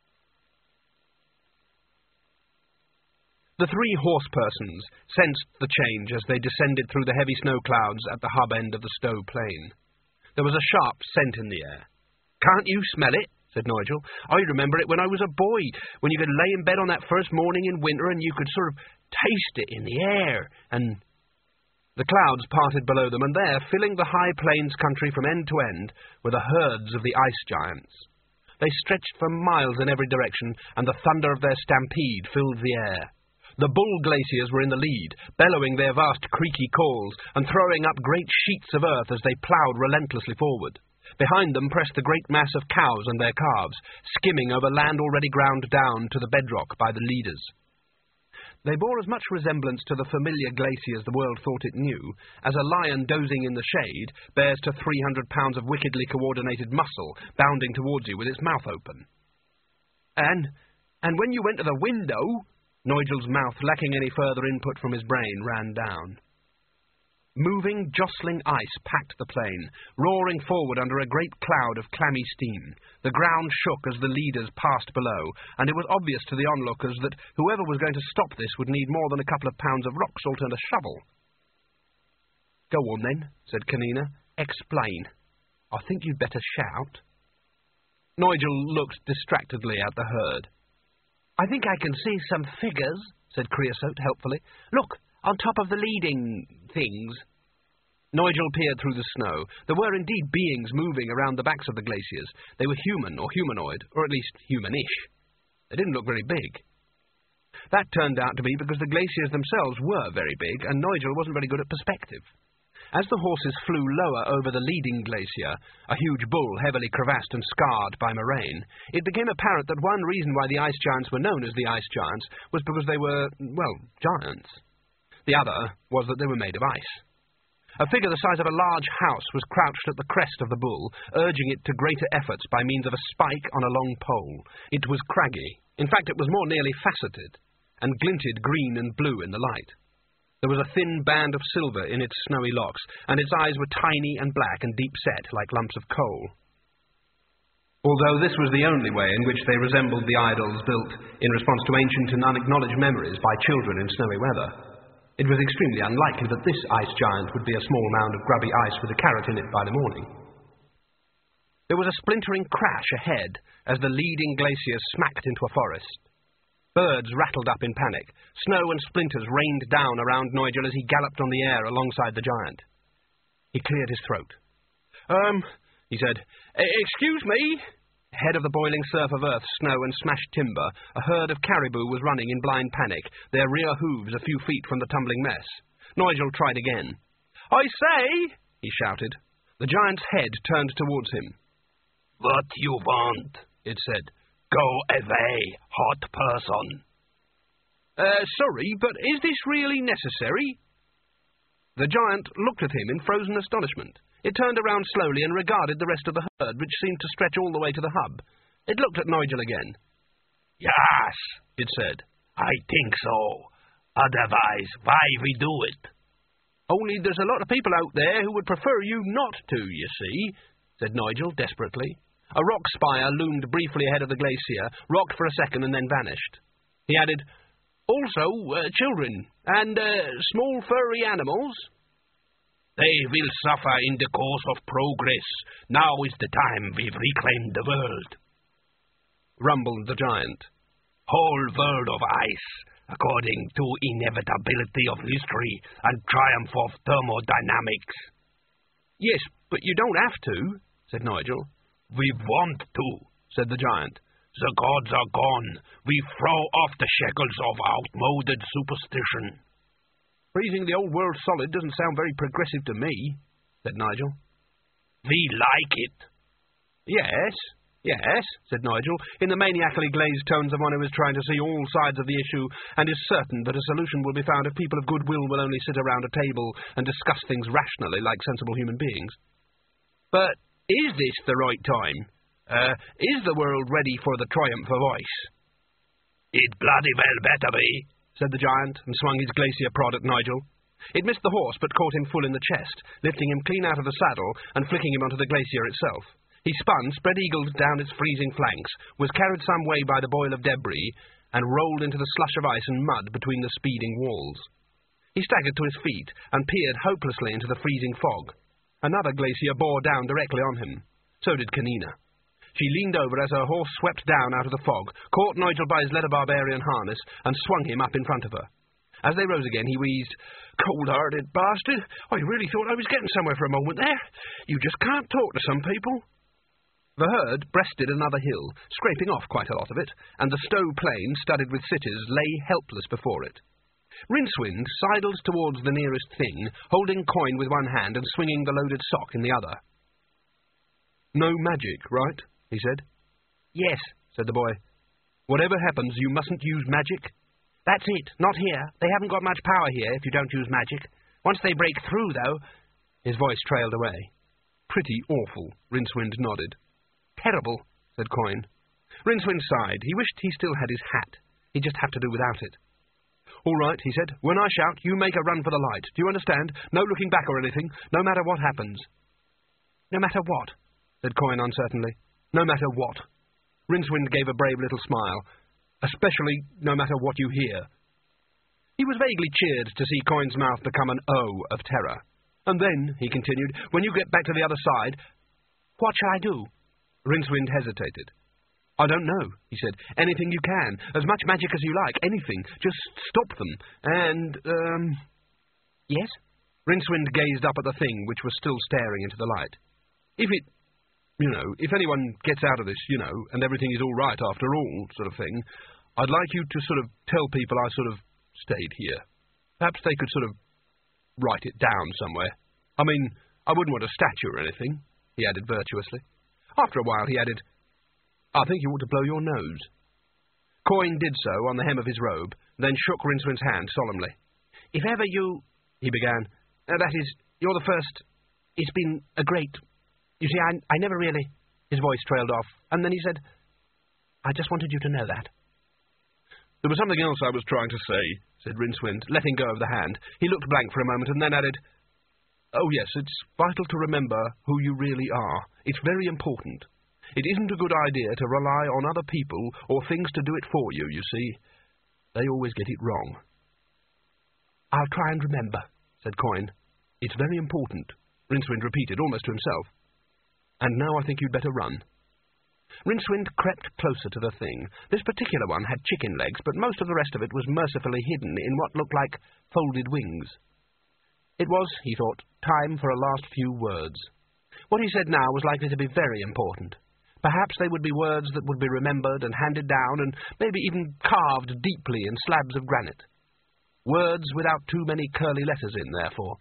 The three horse-persons sensed the change as they descended through the heavy snow clouds at the hub end of the Stowe Plain. There was a sharp scent in the air. Can't you smell it? Said Nigel. I remember it when I was a boy, when you could lay in bed on that first morning in winter and you could sort of taste it in the air, and... The clouds parted below them, and there, filling the high plains country from end to end, were the herds of the ice giants. They stretched for miles in every direction, and the thunder of their stampede filled the air. The bull glaciers were in the lead, bellowing their vast creaky calls, and throwing up great sheets of earth as they ploughed relentlessly forward. Behind them pressed the great mass of cows and their calves, skimming over land already ground down to the bedrock by the leaders. They bore as much resemblance to the familiar glaciers the world thought it knew, as a lion dozing in the shade bears to three hundred pounds of wickedly coordinated muscle bounding towards you with its mouth open. And, and when you went to the window... Nigel's mouth, lacking any further input from his brain, ran down. Moving, jostling ice packed the plain, roaring forward under a great cloud of clammy steam. The ground shook as the leaders passed below, and it was obvious to the onlookers that whoever was going to stop this would need more than a couple of pounds of rock salt and a shovel. Go on, then, said Kanina. Explain. I think you'd better shout. Nigel looked distractedly at the herd. I think I can see some figures, said Creosote helpfully. Look, on top of the leading things. Nigel peered through the snow. There were indeed beings moving around the backs of the glaciers. They were human or humanoid, or at least humanish. They didn't look very big. That turned out to be because the glaciers themselves were very big, and Nigel wasn't very good at perspective. As the horses flew lower over the leading glacier, a huge bull heavily crevassed and scarred by moraine, it became apparent that one reason why the ice giants were known as the ice giants was because they were, well, giants. The other was that they were made of ice. A figure the size of a large house was crouched at the crest of the bull, urging it to greater efforts by means of a spike on a long pole. It was craggy. In fact, it was more nearly faceted, and glinted green and blue in the light. There was a thin band of silver in its snowy locks, and its eyes were tiny and black and deep-set, like lumps of coal. Although this was the only way in which they resembled the idols built in response to ancient and unacknowledged memories by children in snowy weather, it was extremely unlikely that this ice giant would be a small mound of grubby ice with a carrot in it by the morning. There was a splintering crash ahead as the leading glacier smacked into a forest. Birds rattled up in panic. Snow and splinters rained down around Nigel as he galloped on the air alongside the giant. He cleared his throat. Um, he said, excuse me? Ahead of the boiling surf of earth, snow and smashed timber, a herd of caribou was running in blind panic, their rear hooves a few feet from the tumbling mess. Nigel tried again. I say, he shouted. The giant's head turned towards him. What you want? It said. Go away, hot person. Uh, sorry, but is this really necessary? The giant looked at him in frozen astonishment. It turned around slowly and regarded the rest of the herd, which seemed to stretch all the way to the hub. It looked at Nigel again. Yes, it said. I think so. Otherwise, why we do it? Only there's a lot of people out there who would prefer you not to, you see, said Nigel desperately. A rock spire loomed briefly ahead of the glacier, rocked for a second and then vanished. He added, Also, uh, children, and uh, small furry animals. They will suffer in the course of progress. Now is the time we've reclaimed the world, rumbled the giant. Whole world of ice, according to inevitability of history and triumph of thermodynamics. Yes, but you don't have to, said Nigel. We want to, said the giant. The gods are gone. We throw off the shackles of outmoded superstition. Freezing the old world solid doesn't sound very progressive to me, said Nigel. We like it. Yes, yes, said Nigel, in the maniacally glazed tones of one who is trying to see all sides of the issue and is certain that a solution will be found if people of goodwill will only sit around a table and discuss things rationally like sensible human beings. But is this the right time? Uh, is the world ready for the triumph of ice? It bloody well better be, said the giant, and swung his glacier prod at Nigel. It missed the horse, but caught him full in the chest, lifting him clean out of the saddle and flicking him onto the glacier itself. He spun, spread-eagled down its freezing flanks, was carried some way by the boil of debris, and rolled into the slush of ice and mud between the speeding walls. He staggered to his feet and peered hopelessly into the freezing fog. Another glacier bore down directly on him. So did Kanina. She leaned over as her horse swept down out of the fog, caught Nigel by his leather barbarian harness, and swung him up in front of her. As they rose again, he wheezed, "Cold-hearted bastard! I really thought I was getting somewhere for a moment there. You just can't talk to some people." The herd breasted another hill, scraping off quite a lot of it, and the Stowe plain, studded with cities, lay helpless before it. Rincewind sidled towards the nearest thing, holding Coin with one hand and swinging the loaded sock in the other. "No magic, right?" he said. "Yes," said the boy. "Whatever happens, you mustn't use magic?" "That's it. Not here. They haven't got much power here if you don't use magic. Once they break through, though—" His voice trailed away. "Pretty awful," Rincewind nodded. "Terrible," said Coin. Rincewind sighed. He wished he still had his hat. He'd just have to do without it. "All right," he said. "When I shout, you make a run for the light. Do you understand? No looking back or anything, no matter what happens." "No matter what?" said Coin uncertainly. "No matter what." Rincewind gave a brave little smile. "Especially no matter what you hear." He was vaguely cheered to see Coin's mouth become an O of terror. "And then," he continued, "when you get back to the other side—" "What shall I do?" Rincewind hesitated. "I don't know," he said. "Anything you can. As much magic as you like. Anything. Just stop them. And, um... "Yes?" Rincewind gazed up at the thing, which was still staring into the light. "If it... You know, if anyone gets out of this, you know, and everything is all right after all, sort of thing, I'd like you to sort of tell people I sort of stayed here. Perhaps they could sort of write it down somewhere. I mean, I wouldn't want a statue or anything," he added virtuously. After a while he added, "I think you ought to blow your nose." Coin did so on the hem of his robe, then shook Rincewind's hand solemnly. "If ever you—" he began. Uh, "that is, you're the first. It's been a great... You see, I, I never really—" His voice trailed off, and then he said, "I just wanted you to know that." "There was something else I was trying to say," said Rincewind, letting go of the hand. He looked blank for a moment, and then added, "Oh yes, it's vital to remember who you really are. It's very important. It isn't a good idea to rely on other people or things to do it for you, you see. They always get it wrong." "I'll try and remember," said Coin. "It's very important," Rincewind repeated, almost to himself. "And now I think you'd better run." Rincewind crept closer to the thing. This particular one had chicken legs, but most of the rest of it was mercifully hidden in what looked like folded wings. It was, he thought, time for a last few words. What he said now was likely to be very important. Perhaps they would be words that would be remembered and handed down and maybe even carved deeply in slabs of granite. Words without too many curly letters in, therefore.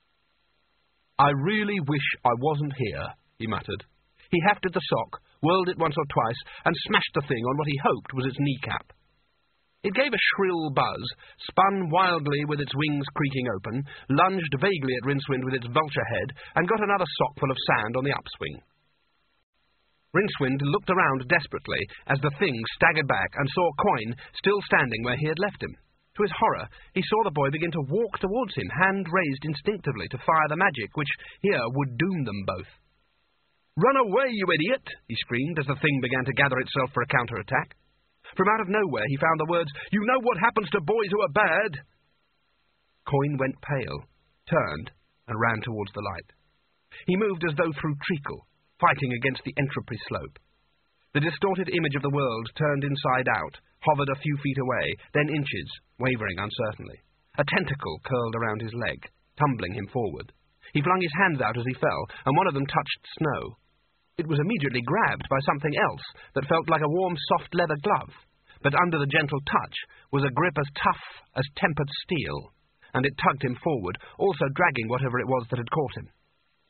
"I really wish I wasn't here," he muttered. He hefted the sock, whirled it once or twice, and smashed the thing on what he hoped was its kneecap. It gave a shrill buzz, spun wildly with its wings creaking open, lunged vaguely at Rincewind with its vulture head, and got another sockful of sand on the upswing. Rincewind looked around desperately as the thing staggered back and saw Coin still standing where he had left him. To his horror, he saw the boy begin to walk towards him, hand raised instinctively to fire the magic, which here would doom them both. "Run away, you idiot!" he screamed as the thing began to gather itself for a counter-attack. From out of nowhere he found the words, "You know what happens to boys who are bad!" Coin went pale, turned, and ran towards the light. He moved as though through treacle, fighting against the entropy slope. The distorted image of the world turned inside out, hovered a few feet away, then inches, wavering uncertainly. A tentacle curled around his leg, tumbling him forward. He flung his hands out as he fell, and one of them touched snow. It was immediately grabbed by something else that felt like a warm, soft leather glove, but under the gentle touch was a grip as tough as tempered steel, and it tugged him forward, also dragging whatever it was that had caught him.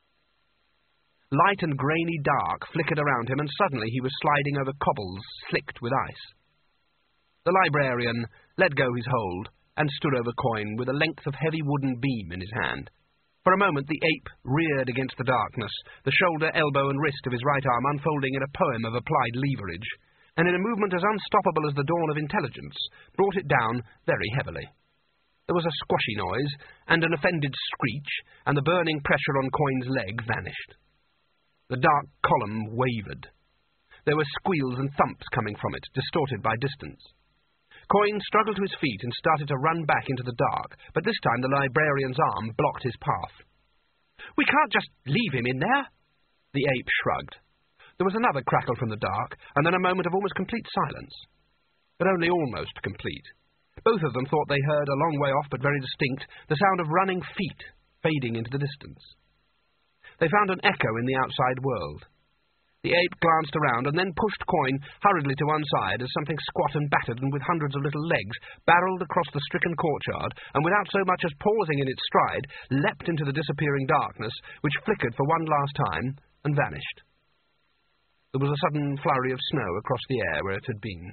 Light and grainy dark flickered around him, and suddenly he was sliding over cobbles slicked with ice. The librarian let go his hold and stood over Coin with a length of heavy wooden beam in his hand. For a moment the ape reared against the darkness, the shoulder, elbow, and wrist of his right arm unfolding in a poem of applied leverage, and in a movement as unstoppable as the dawn of intelligence, brought it down very heavily. There was a squashy noise, and an offended screech, and the burning pressure on Coin's leg vanished. The dark column wavered. There were squeals and thumps coming from it, distorted by distance. Coin struggled to his feet and started to run back into the dark, but this time the librarian's arm blocked his path. "We can't just leave him in there." The ape shrugged. There was another crackle from the dark, and then a moment of almost complete silence. But only almost complete. Both of them thought they heard, a long way off but very distinct, the sound of running feet fading into the distance. They found an echo in the outside world. The ape glanced around and then pushed Coin hurriedly to one side as something squat and battered and with hundreds of little legs barreled across the stricken courtyard and without so much as pausing in its stride leapt into the disappearing darkness, which flickered for one last time and vanished. There was a sudden flurry of snow across the air where it had been.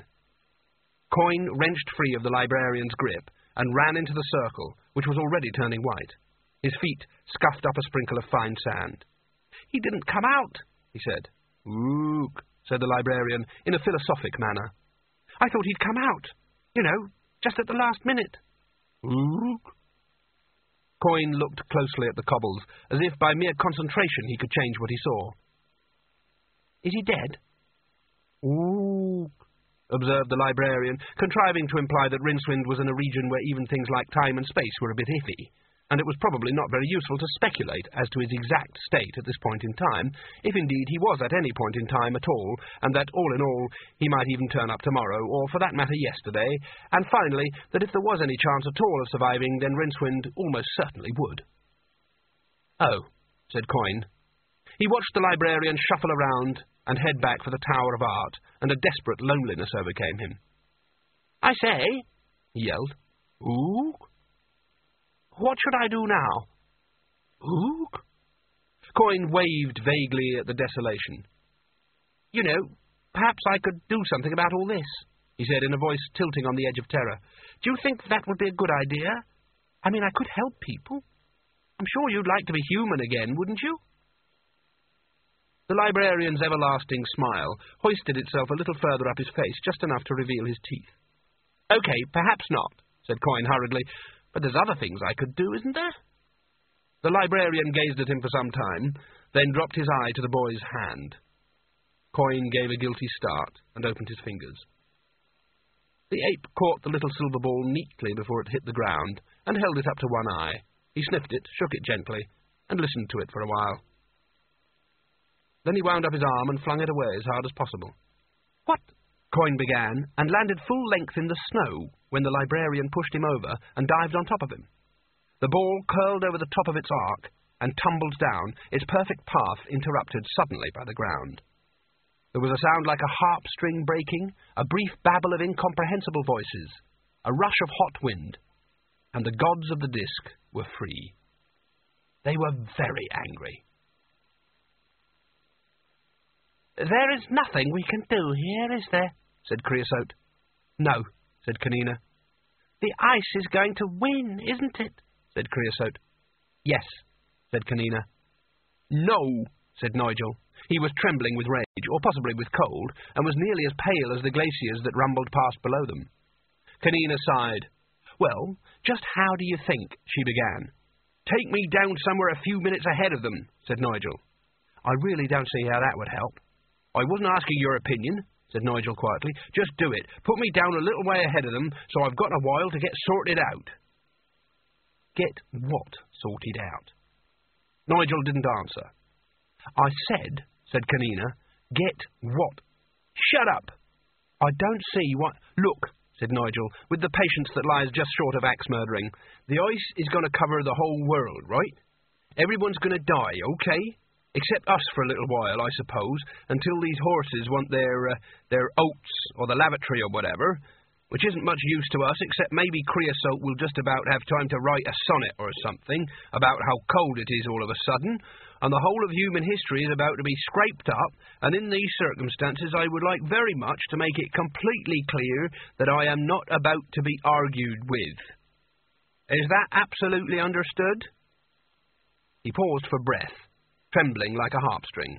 Coin wrenched free of the librarian's grip and ran into the circle, which was already turning white. His feet scuffed up a sprinkle of fine sand. "He didn't come out," he said. "Ook," said the librarian, in a philosophic manner. "I thought he'd come out. You know, just at the last minute." "Ook." Coin looked closely at the cobbles, as if by mere concentration he could change what he saw. "Is he dead?" "Ook," observed the librarian, contriving to imply that Rincewind was in a region where even things like time and space were a bit iffy, and it was probably not very useful to speculate as to his exact state at this point in time, if indeed he was at any point in time at all, and that, all in all, he might even turn up tomorrow, or for that matter yesterday, and finally, that if there was any chance at all of surviving, then Rincewind almost certainly would. "Oh," said Coin. He watched the librarian shuffle around and head back for the Tower of Art, and a desperate loneliness overcame him. "I say," he yelled. "Ook? What should I do now?" "Ook?" Coin waved vaguely at the desolation. "You know, perhaps I could do something about all this," he said in a voice tilting on the edge of terror. "Do you think that would be a good idea? I mean, I could help people. I'm sure you'd like to be human again, wouldn't you?" The librarian's everlasting smile hoisted itself a little further up his face, just enough to reveal his teeth. "Okay, perhaps not," said Coin hurriedly. "But there's other things I could do, isn't there?" The librarian gazed at him for some time, then dropped his eye to the boy's hand. Coin gave a guilty start and opened his fingers. The ape caught the little silver ball neatly before it hit the ground and held it up to one eye. He sniffed it, shook it gently, and listened to it for a while. Then he wound up his arm and flung it away as hard as possible. "What?" Coin began, and landed full length in the snow when the librarian pushed him over and dived on top of him. The ball curled over the top of its arc and tumbled down, its perfect path interrupted suddenly by the ground. There was a sound like a harp string breaking, a brief babble of incomprehensible voices, a rush of hot wind, and the gods of the disk were free. They were very angry. "There is nothing we can do here, is there?" said Creosote. "No," said Kanina. The ice is going to win, isn't it? said Creosote. Yes, said Kanina. No, said Nigel. He was trembling with rage, or possibly with cold, and was nearly as pale as the glaciers that rumbled past below them. Kanina sighed. Well, just how do you think? She began. Take me down somewhere a few minutes ahead of them, said Nigel. I really don't see how that would help. I wasn't asking your opinion, said Nigel quietly. Just do it. Put me down a little way ahead of them, so I've got a while to get sorted out. Get what sorted out? Nigel didn't answer. I said, said Kanina, get what? Shut up! I don't see what... Look, said Nigel, with the patience that lies just short of axe murdering. The ice is going to cover the whole world, right? Everyone's going to die, okay? Except us for a little while, I suppose, until these horses want their, uh, their oats or the lavatory or whatever, which isn't much use to us, except maybe Creosote will just about have time to write a sonnet or something about how cold it is all of a sudden, and the whole of human history is about to be scraped up, and in these circumstances I would like very much to make it completely clear that I am not about to be argued with. Is that absolutely understood? He paused for breath, trembling like a harp-string.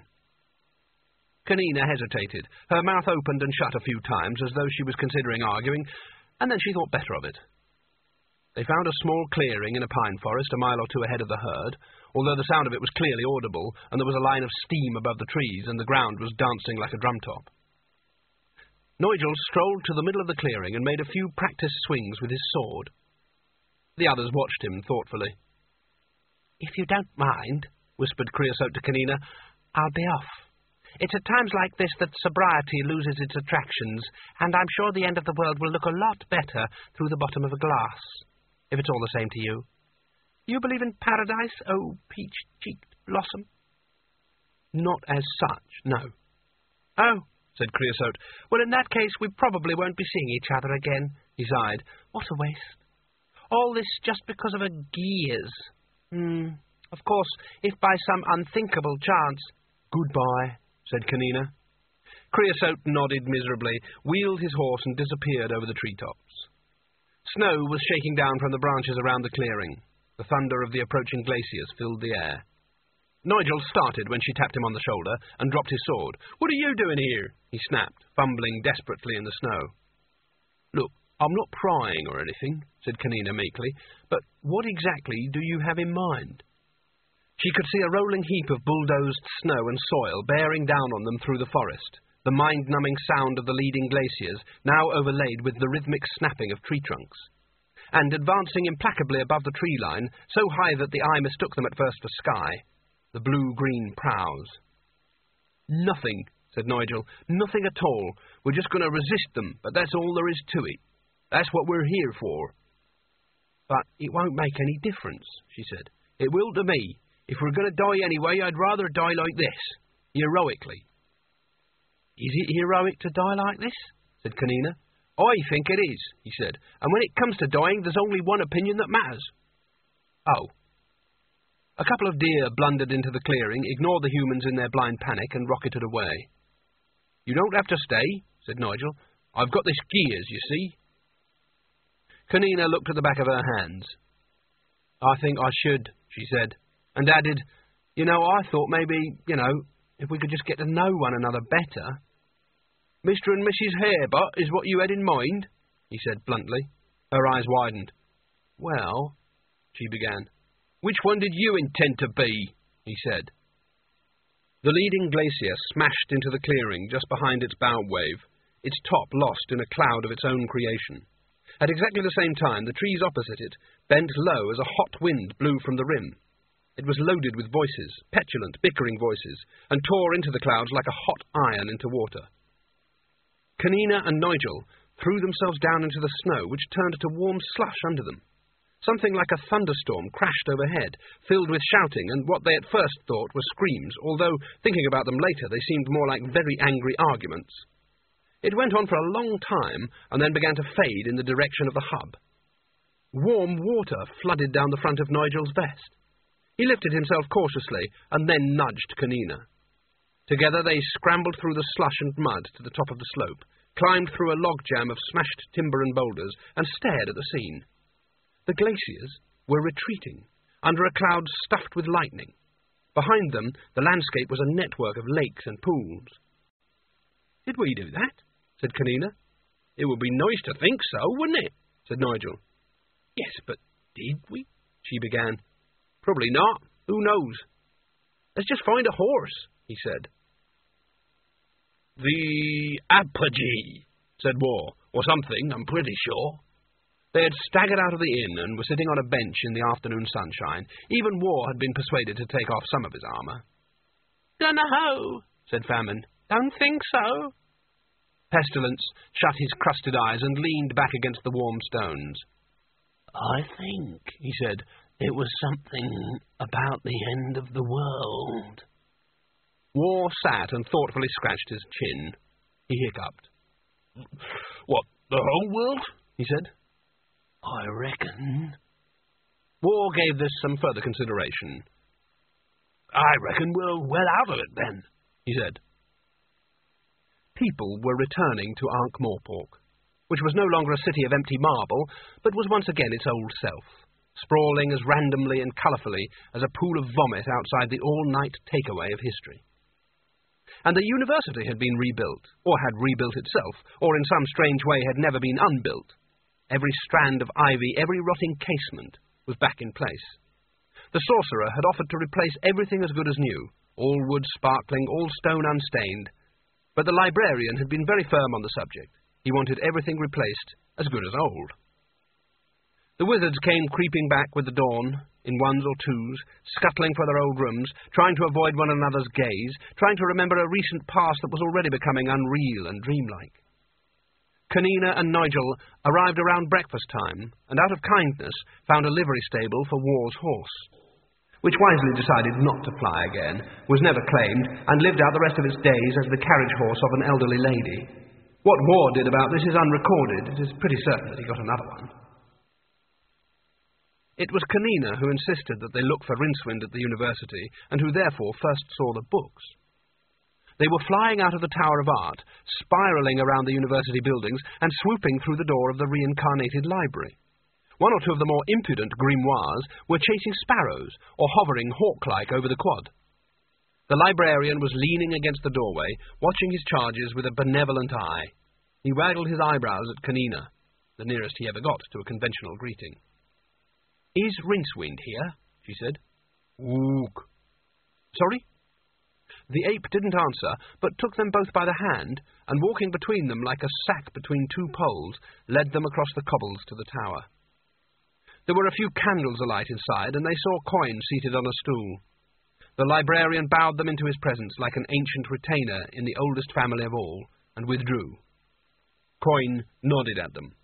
Kanina hesitated. Her mouth opened and shut a few times, as though she was considering arguing, and then she thought better of it. They found a small clearing in a pine forest a mile or two ahead of the herd, although the sound of it was clearly audible, and there was a line of steam above the trees, and the ground was dancing like a drum-top. Nigel strolled to the middle of the clearing and made a few practice swings with his sword. The others watched him thoughtfully. If you don't mind, whispered Creosote to Kanina, I'll be off. It's at times like this that sobriety loses its attractions, and I'm sure the end of the world will look a lot better through the bottom of a glass, if it's all the same to you. You believe in paradise, oh peach-cheeked blossom? Not as such, no. Oh, said Creosote. Well, in that case, we probably won't be seeing each other again. He sighed. What a waste. All this just because of a gears. Hmm. Of course, if by some unthinkable chance... Goodbye, said Kanina. Creosote nodded miserably, wheeled his horse and disappeared over the treetops. Snow was shaking down from the branches around the clearing. The thunder of the approaching glaciers filled the air. Nigel started when she tapped him on the shoulder and dropped his sword. What are you doing here? He snapped, fumbling desperately in the snow. Look, I'm not prying or anything, said Kanina meekly, but what exactly do you have in mind? She could see a rolling heap of bulldozed snow and soil bearing down on them through the forest, the mind-numbing sound of the leading glaciers now overlaid with the rhythmic snapping of tree trunks, and advancing implacably above the tree line, so high that the eye mistook them at first for sky, the blue-green prows. Nothing, said Nigel, nothing at all. We're just going to resist them, but that's all there is to it. That's what we're here for. But it won't make any difference, she said. It will to me. If we're going to die anyway, I'd rather die like this, heroically. Is it heroic to die like this? Said Kanina. I think it is, he said, and when it comes to dying, there's only one opinion that matters. Oh. A couple of deer blundered into the clearing, ignored the humans in their blind panic, and rocketed away. You don't have to stay, said Nigel. I've got this gears, you see. Kanina looked at the back of her hands. I think I should, she said, and added, you know, I thought maybe, you know, if we could just get to know one another better. Mister and Missus Harebutt is what you had in mind, he said bluntly. Her eyes widened. Well, she began. Which one did you intend to be? He said. The leading glacier smashed into the clearing just behind its bow wave, its top lost in a cloud of its own creation. At exactly the same time, the trees opposite it bent low as a hot wind blew from the rim. It was loaded with voices, petulant, bickering voices, and tore into the clouds like a hot iron into water. Kanina and Nigel threw themselves down into the snow, which turned to warm slush under them. Something like a thunderstorm crashed overhead, filled with shouting and what they at first thought were screams, although, thinking about them later, they seemed more like very angry arguments. It went on for a long time, and then began to fade in the direction of the hub. Warm water flooded down the front of Nigel's vest. He lifted himself cautiously, and then nudged Kanina. Together they scrambled through the slush and mud to the top of the slope, climbed through a logjam of smashed timber and boulders, and stared at the scene. The glaciers were retreating, under a cloud stuffed with lightning. Behind them, the landscape was a network of lakes and pools. "Did we do that?" said Kanina. "It would be nice to think so, wouldn't it?" said Nigel. "Yes, but did we?" she began. "Probably not. Who knows? Let's just find a horse," he said. "The apogee," said War, "or something, I'm pretty sure." They had staggered out of the inn and were sitting on a bench in the afternoon sunshine. Even War had been persuaded to take off some of his armour. "Dunno," said Famine. "Don't think so." Pestilence shut his crusted eyes and leaned back against the warm stones. "I think," he said, "it was something about the end of the world." War sat and thoughtfully scratched his chin. He hiccuped. "What, the whole world?" he said. "I reckon." War gave this some further consideration. "I reckon we're well out of it, then," he said. People were returning to Ankh-Morpork, which was no longer a city of empty marble, but was once again its old self, sprawling as randomly and colourfully as a pool of vomit outside the all-night takeaway of history. And the university had been rebuilt, or had rebuilt itself, or in some strange way had never been unbuilt. Every strand of ivy, every rotting casement, was back in place. The sorcerer had offered to replace everything as good as new, all wood sparkling, all stone unstained, but the librarian had been very firm on the subject. He wanted everything replaced as good as old. The wizards came creeping back with the dawn, in ones or twos, scuttling for their old rooms, trying to avoid one another's gaze, trying to remember a recent past that was already becoming unreal and dreamlike. Kanina and Nigel arrived around breakfast time, and out of kindness found a livery stable for War's horse, which wisely decided not to fly again, was never claimed, and lived out the rest of its days as the carriage horse of an elderly lady. What War did about this is unrecorded. It is pretty certain that he got another one. It was Kanina who insisted that they look for Rincewind at the university, and who therefore first saw the books. They were flying out of the Tower of Art, spiralling around the university buildings, and swooping through the door of the reincarnated library. One or two of the more impudent grimoires were chasing sparrows, or hovering hawk-like over the quad. The librarian was leaning against the doorway, watching his charges with a benevolent eye. He waggled his eyebrows at Kanina, the nearest he ever got to a conventional greeting. "Is Rincewind here?" she said. "Ook." "Sorry?" The ape didn't answer, but took them both by the hand, and walking between them like a sack between two poles, led them across the cobbles to the tower. There were a few candles alight inside, and they saw Coin seated on a stool. The librarian bowed them into his presence like an ancient retainer in the oldest family of all, and withdrew. Coin nodded at them.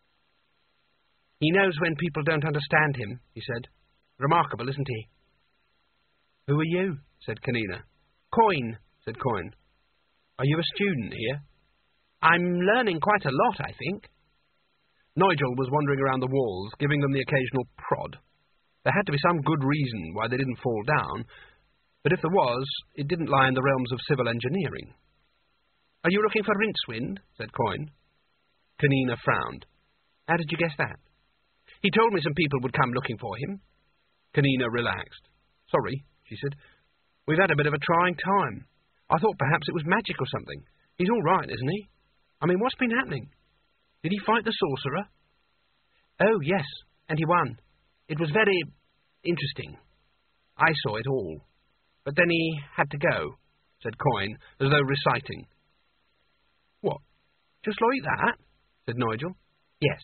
"He knows when people don't understand him," he said. "Remarkable, isn't he?" "Who are you?" said Kanina. "Coin," said Coin. "Are you a student here?" "I'm learning quite a lot, I think." Nigel was wandering around the walls, giving them the occasional prod. There had to be some good reason why they didn't fall down, but if there was, it didn't lie in the realms of civil engineering. "Are you looking for Rincewind?" said Coin. Kanina frowned. "How did you guess that?" "He told me some people would come looking for him." Kanina relaxed. "Sorry," she said. "We've had a bit of a trying time. I thought perhaps it was magic or something. He's all right, isn't he? I mean, what's been happening? Did he fight the sorcerer?" "Oh, yes, and he won. It was very interesting. I saw it all. But then he had to go," said Coin, as though reciting. "What, just like that?" said Nigel. "Yes."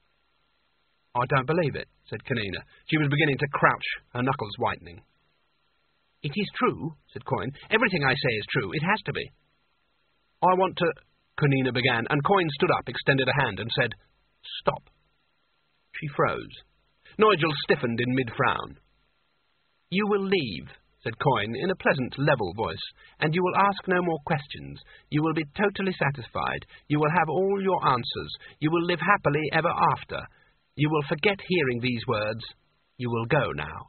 "I don't believe it," said Kanina. She was beginning to crouch, her knuckles whitening. "It is true," said Coin. "Everything I say is true. It has to be." "I want to—" Kanina began, and Coin stood up, extended a hand, and said, "Stop." She froze. Nigel stiffened in mid-frown. "You will leave," said Coin, in a pleasant, level voice, "and you will ask no more questions. You will be totally satisfied. You will have all your answers. You will live happily ever after. You will forget hearing these words. You will go now."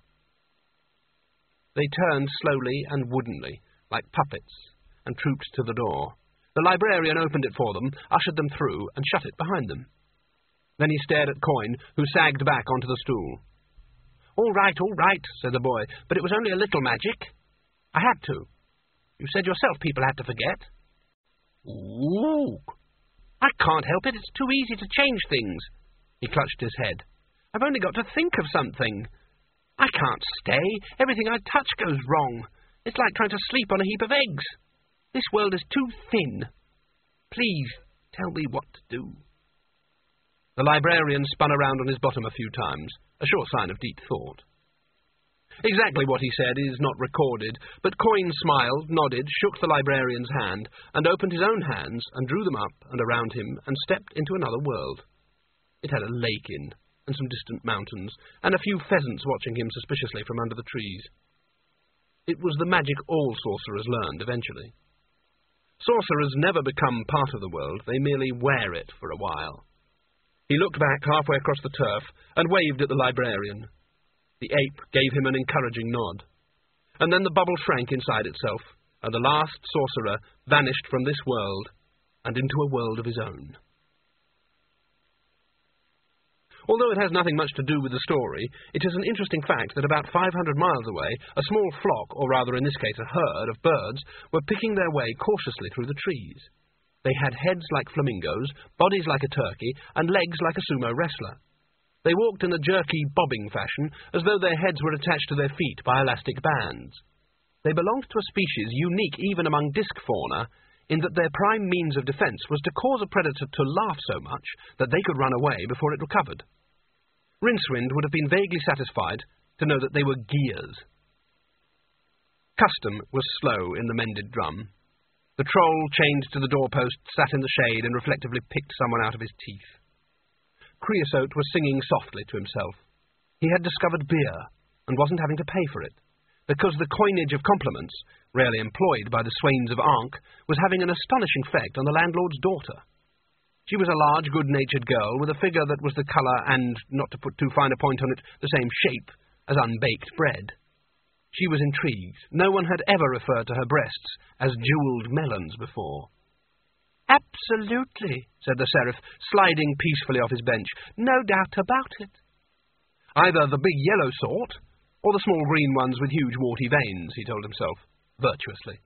They turned slowly and woodenly, like puppets, and trooped to the door. The librarian opened it for them, ushered them through, and shut it behind them. Then he stared at Coin, who sagged back onto the stool. "All right, all right," said the boy, "but it was only a little magic. I had to. You said yourself people had to forget." "Ooh. I can't help it. It's too easy to change things." He clutched his head. "I've only got to think of something. I can't stay. Everything I touch goes wrong. It's like trying to sleep on a heap of eggs. This world is too thin. Please tell me what to do." The librarian spun around on his bottom a few times, a sure sign of deep thought. Exactly what he said is not recorded, but Coin smiled, nodded, shook the librarian's hand, and opened his own hands and drew them up and around him and stepped into another world. It had a lake in, and some distant mountains, and a few pheasants watching him suspiciously from under the trees. It was the magic all sorcerers learned eventually. Sorcerers never become part of the world, they merely wear it for a while. He looked back halfway across the turf and waved at the librarian. The ape gave him an encouraging nod. And then the bubble shrank inside itself, and the last sorcerer vanished from this world and into a world of his own. Although it has nothing much to do with the story, it is an interesting fact that about five hundred miles away, a small flock, or rather in this case a herd, of birds were picking their way cautiously through the trees. They had heads like flamingos, bodies like a turkey, and legs like a sumo wrestler. They walked in a jerky, bobbing fashion, as though their heads were attached to their feet by elastic bands. They belonged to a species unique even among disc fauna, in that their prime means of defence was to cause a predator to laugh so much that they could run away before it recovered. Rincewind would have been vaguely satisfied to know that they were gears. Custom was slow in the mended drum. The troll, chained to the doorpost, sat in the shade and reflectively picked someone out of his teeth. Creosote was singing softly to himself. He had discovered beer, and wasn't having to pay for it, because the coinage of compliments, rarely employed by the swains of Ankh, was having an astonishing effect on the landlord's daughter. She was a large, good-natured girl, with a figure that was the colour and, not to put too fine a point on it, the same shape as unbaked bread. She was intrigued. No one had ever referred to her breasts as jewelled melons before. "Absolutely," said the Seraph, sliding peacefully off his bench. "No doubt about it." "Either the big yellow sort, or the small green ones with huge warty veins," he told himself, virtuously.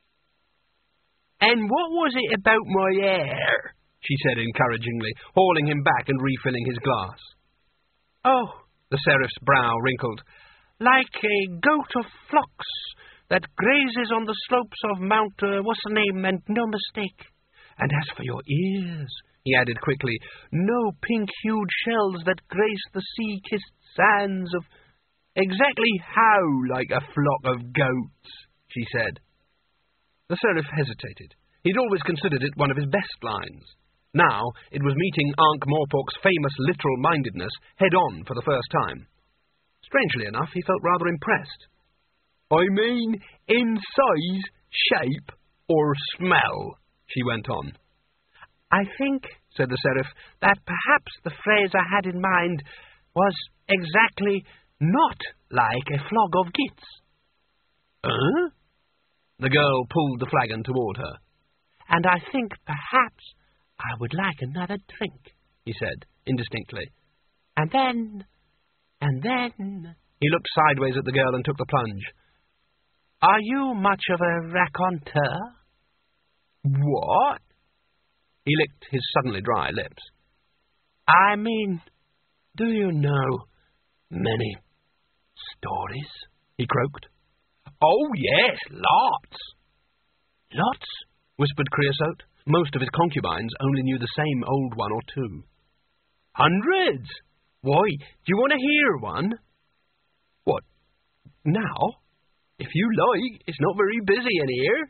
"And what was it about my hair?" she said encouragingly, hauling him back and refilling his glass. "Oh," the Seraph's brow wrinkled, "like a goat of flocks that grazes on the slopes of Mount uh, what's-the-name, and no mistake. And as for your ears," he added quickly, "no pink-hued shells that grace the sea-kissed sands of—" "Exactly how like a flock of goats?" she said. The Seraph hesitated. He'd always considered it one of his best lines. Now it was meeting Ankh-Morpork's famous literal-mindedness head-on for the first time. Strangely enough, he felt rather impressed. "I mean, in size, shape, or smell," she went on. "I think," said the Seraph, "that perhaps the phrase I had in mind was exactly not like a flog of gits." "Huh?" The girl pulled the flagon toward her. "And I think perhaps I would like another drink," he said, indistinctly. "And then, and then—" He looked sideways at the girl and took the plunge. "Are you much of a raconteur?" "What?" He licked his suddenly dry lips. "I mean, do you know many stories?" he croaked. "Oh, yes, lots." "Lots?" whispered Creosote. Most of his concubines only knew the same old one or two. "Hundreds. Why, do you want to hear one?" "What, now? If you like, it's not very busy in here."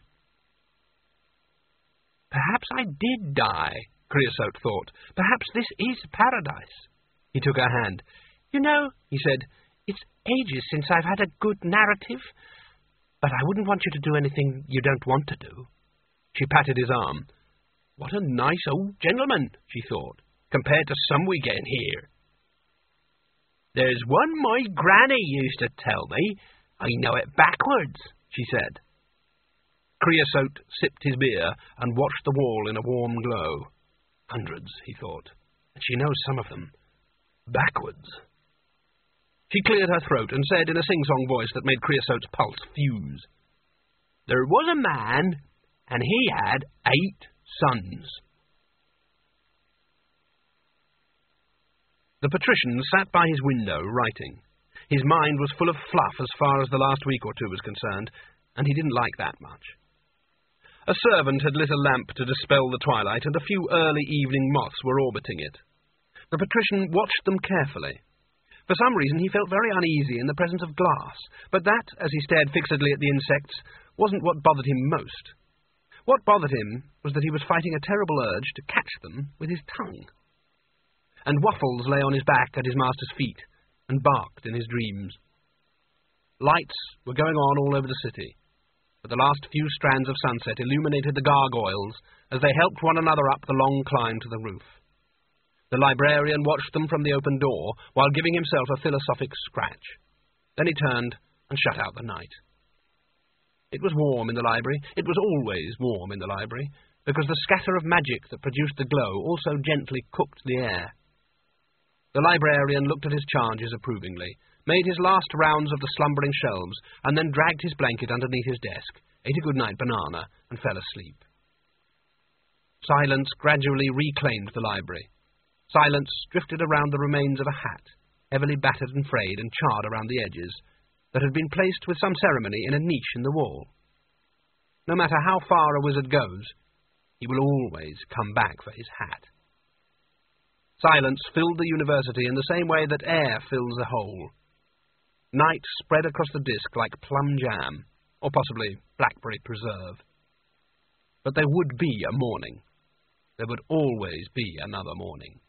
Perhaps I did die, Creosote thought. Perhaps this is paradise. He took her hand. "You know," he said, "it's ages since I've had a good narrative, but I wouldn't want you to do anything you don't want to do." She patted his arm. "What a nice old gentleman," she thought, "compared to some we get in here." "There's one my granny used to tell me. I know it backwards," she said. Creosote sipped his beer and watched the wall in a warm glow. Hundreds, he thought, and she knows some of them. Backwards. She cleared her throat and said in a sing-song voice that made Creosote's pulse fuse, "There was a man, and he had eight sons." The patrician sat by his window, writing. His mind was full of fluff as far as the last week or two was concerned, and he didn't like that much. A servant had lit a lamp to dispel the twilight, and a few early evening moths were orbiting it. The patrician watched them carefully. For some reason he felt very uneasy in the presence of glass, but that, as he stared fixedly at the insects, wasn't what bothered him most. What bothered him was that he was fighting a terrible urge to catch them with his tongue. And Waffles lay on his back at his master's feet, and barked in his dreams. Lights were going on all over the city, but the last few strands of sunset illuminated the gargoyles as they helped one another up the long climb to the roof. The librarian watched them from the open door, while giving himself a philosophic scratch. Then he turned and shut out the night. It was warm in the library. It was always warm in the library, because the scatter of magic that produced the glow also gently cooked the air. The librarian looked at his charges approvingly, made his last rounds of the slumbering shelves, and then dragged his blanket underneath his desk, ate a good-night banana, and fell asleep. Silence gradually reclaimed the library. Silence drifted around the remains of a hat, heavily battered and frayed and charred around the edges, that had been placed with some ceremony in a niche in the wall. No matter how far a wizard goes, he will always come back for his hat. Silence filled the university in the same way that air fills a hole. Night spread across the disk like plum jam, or possibly blackberry preserve. But there would be a morning. There would always be another morning.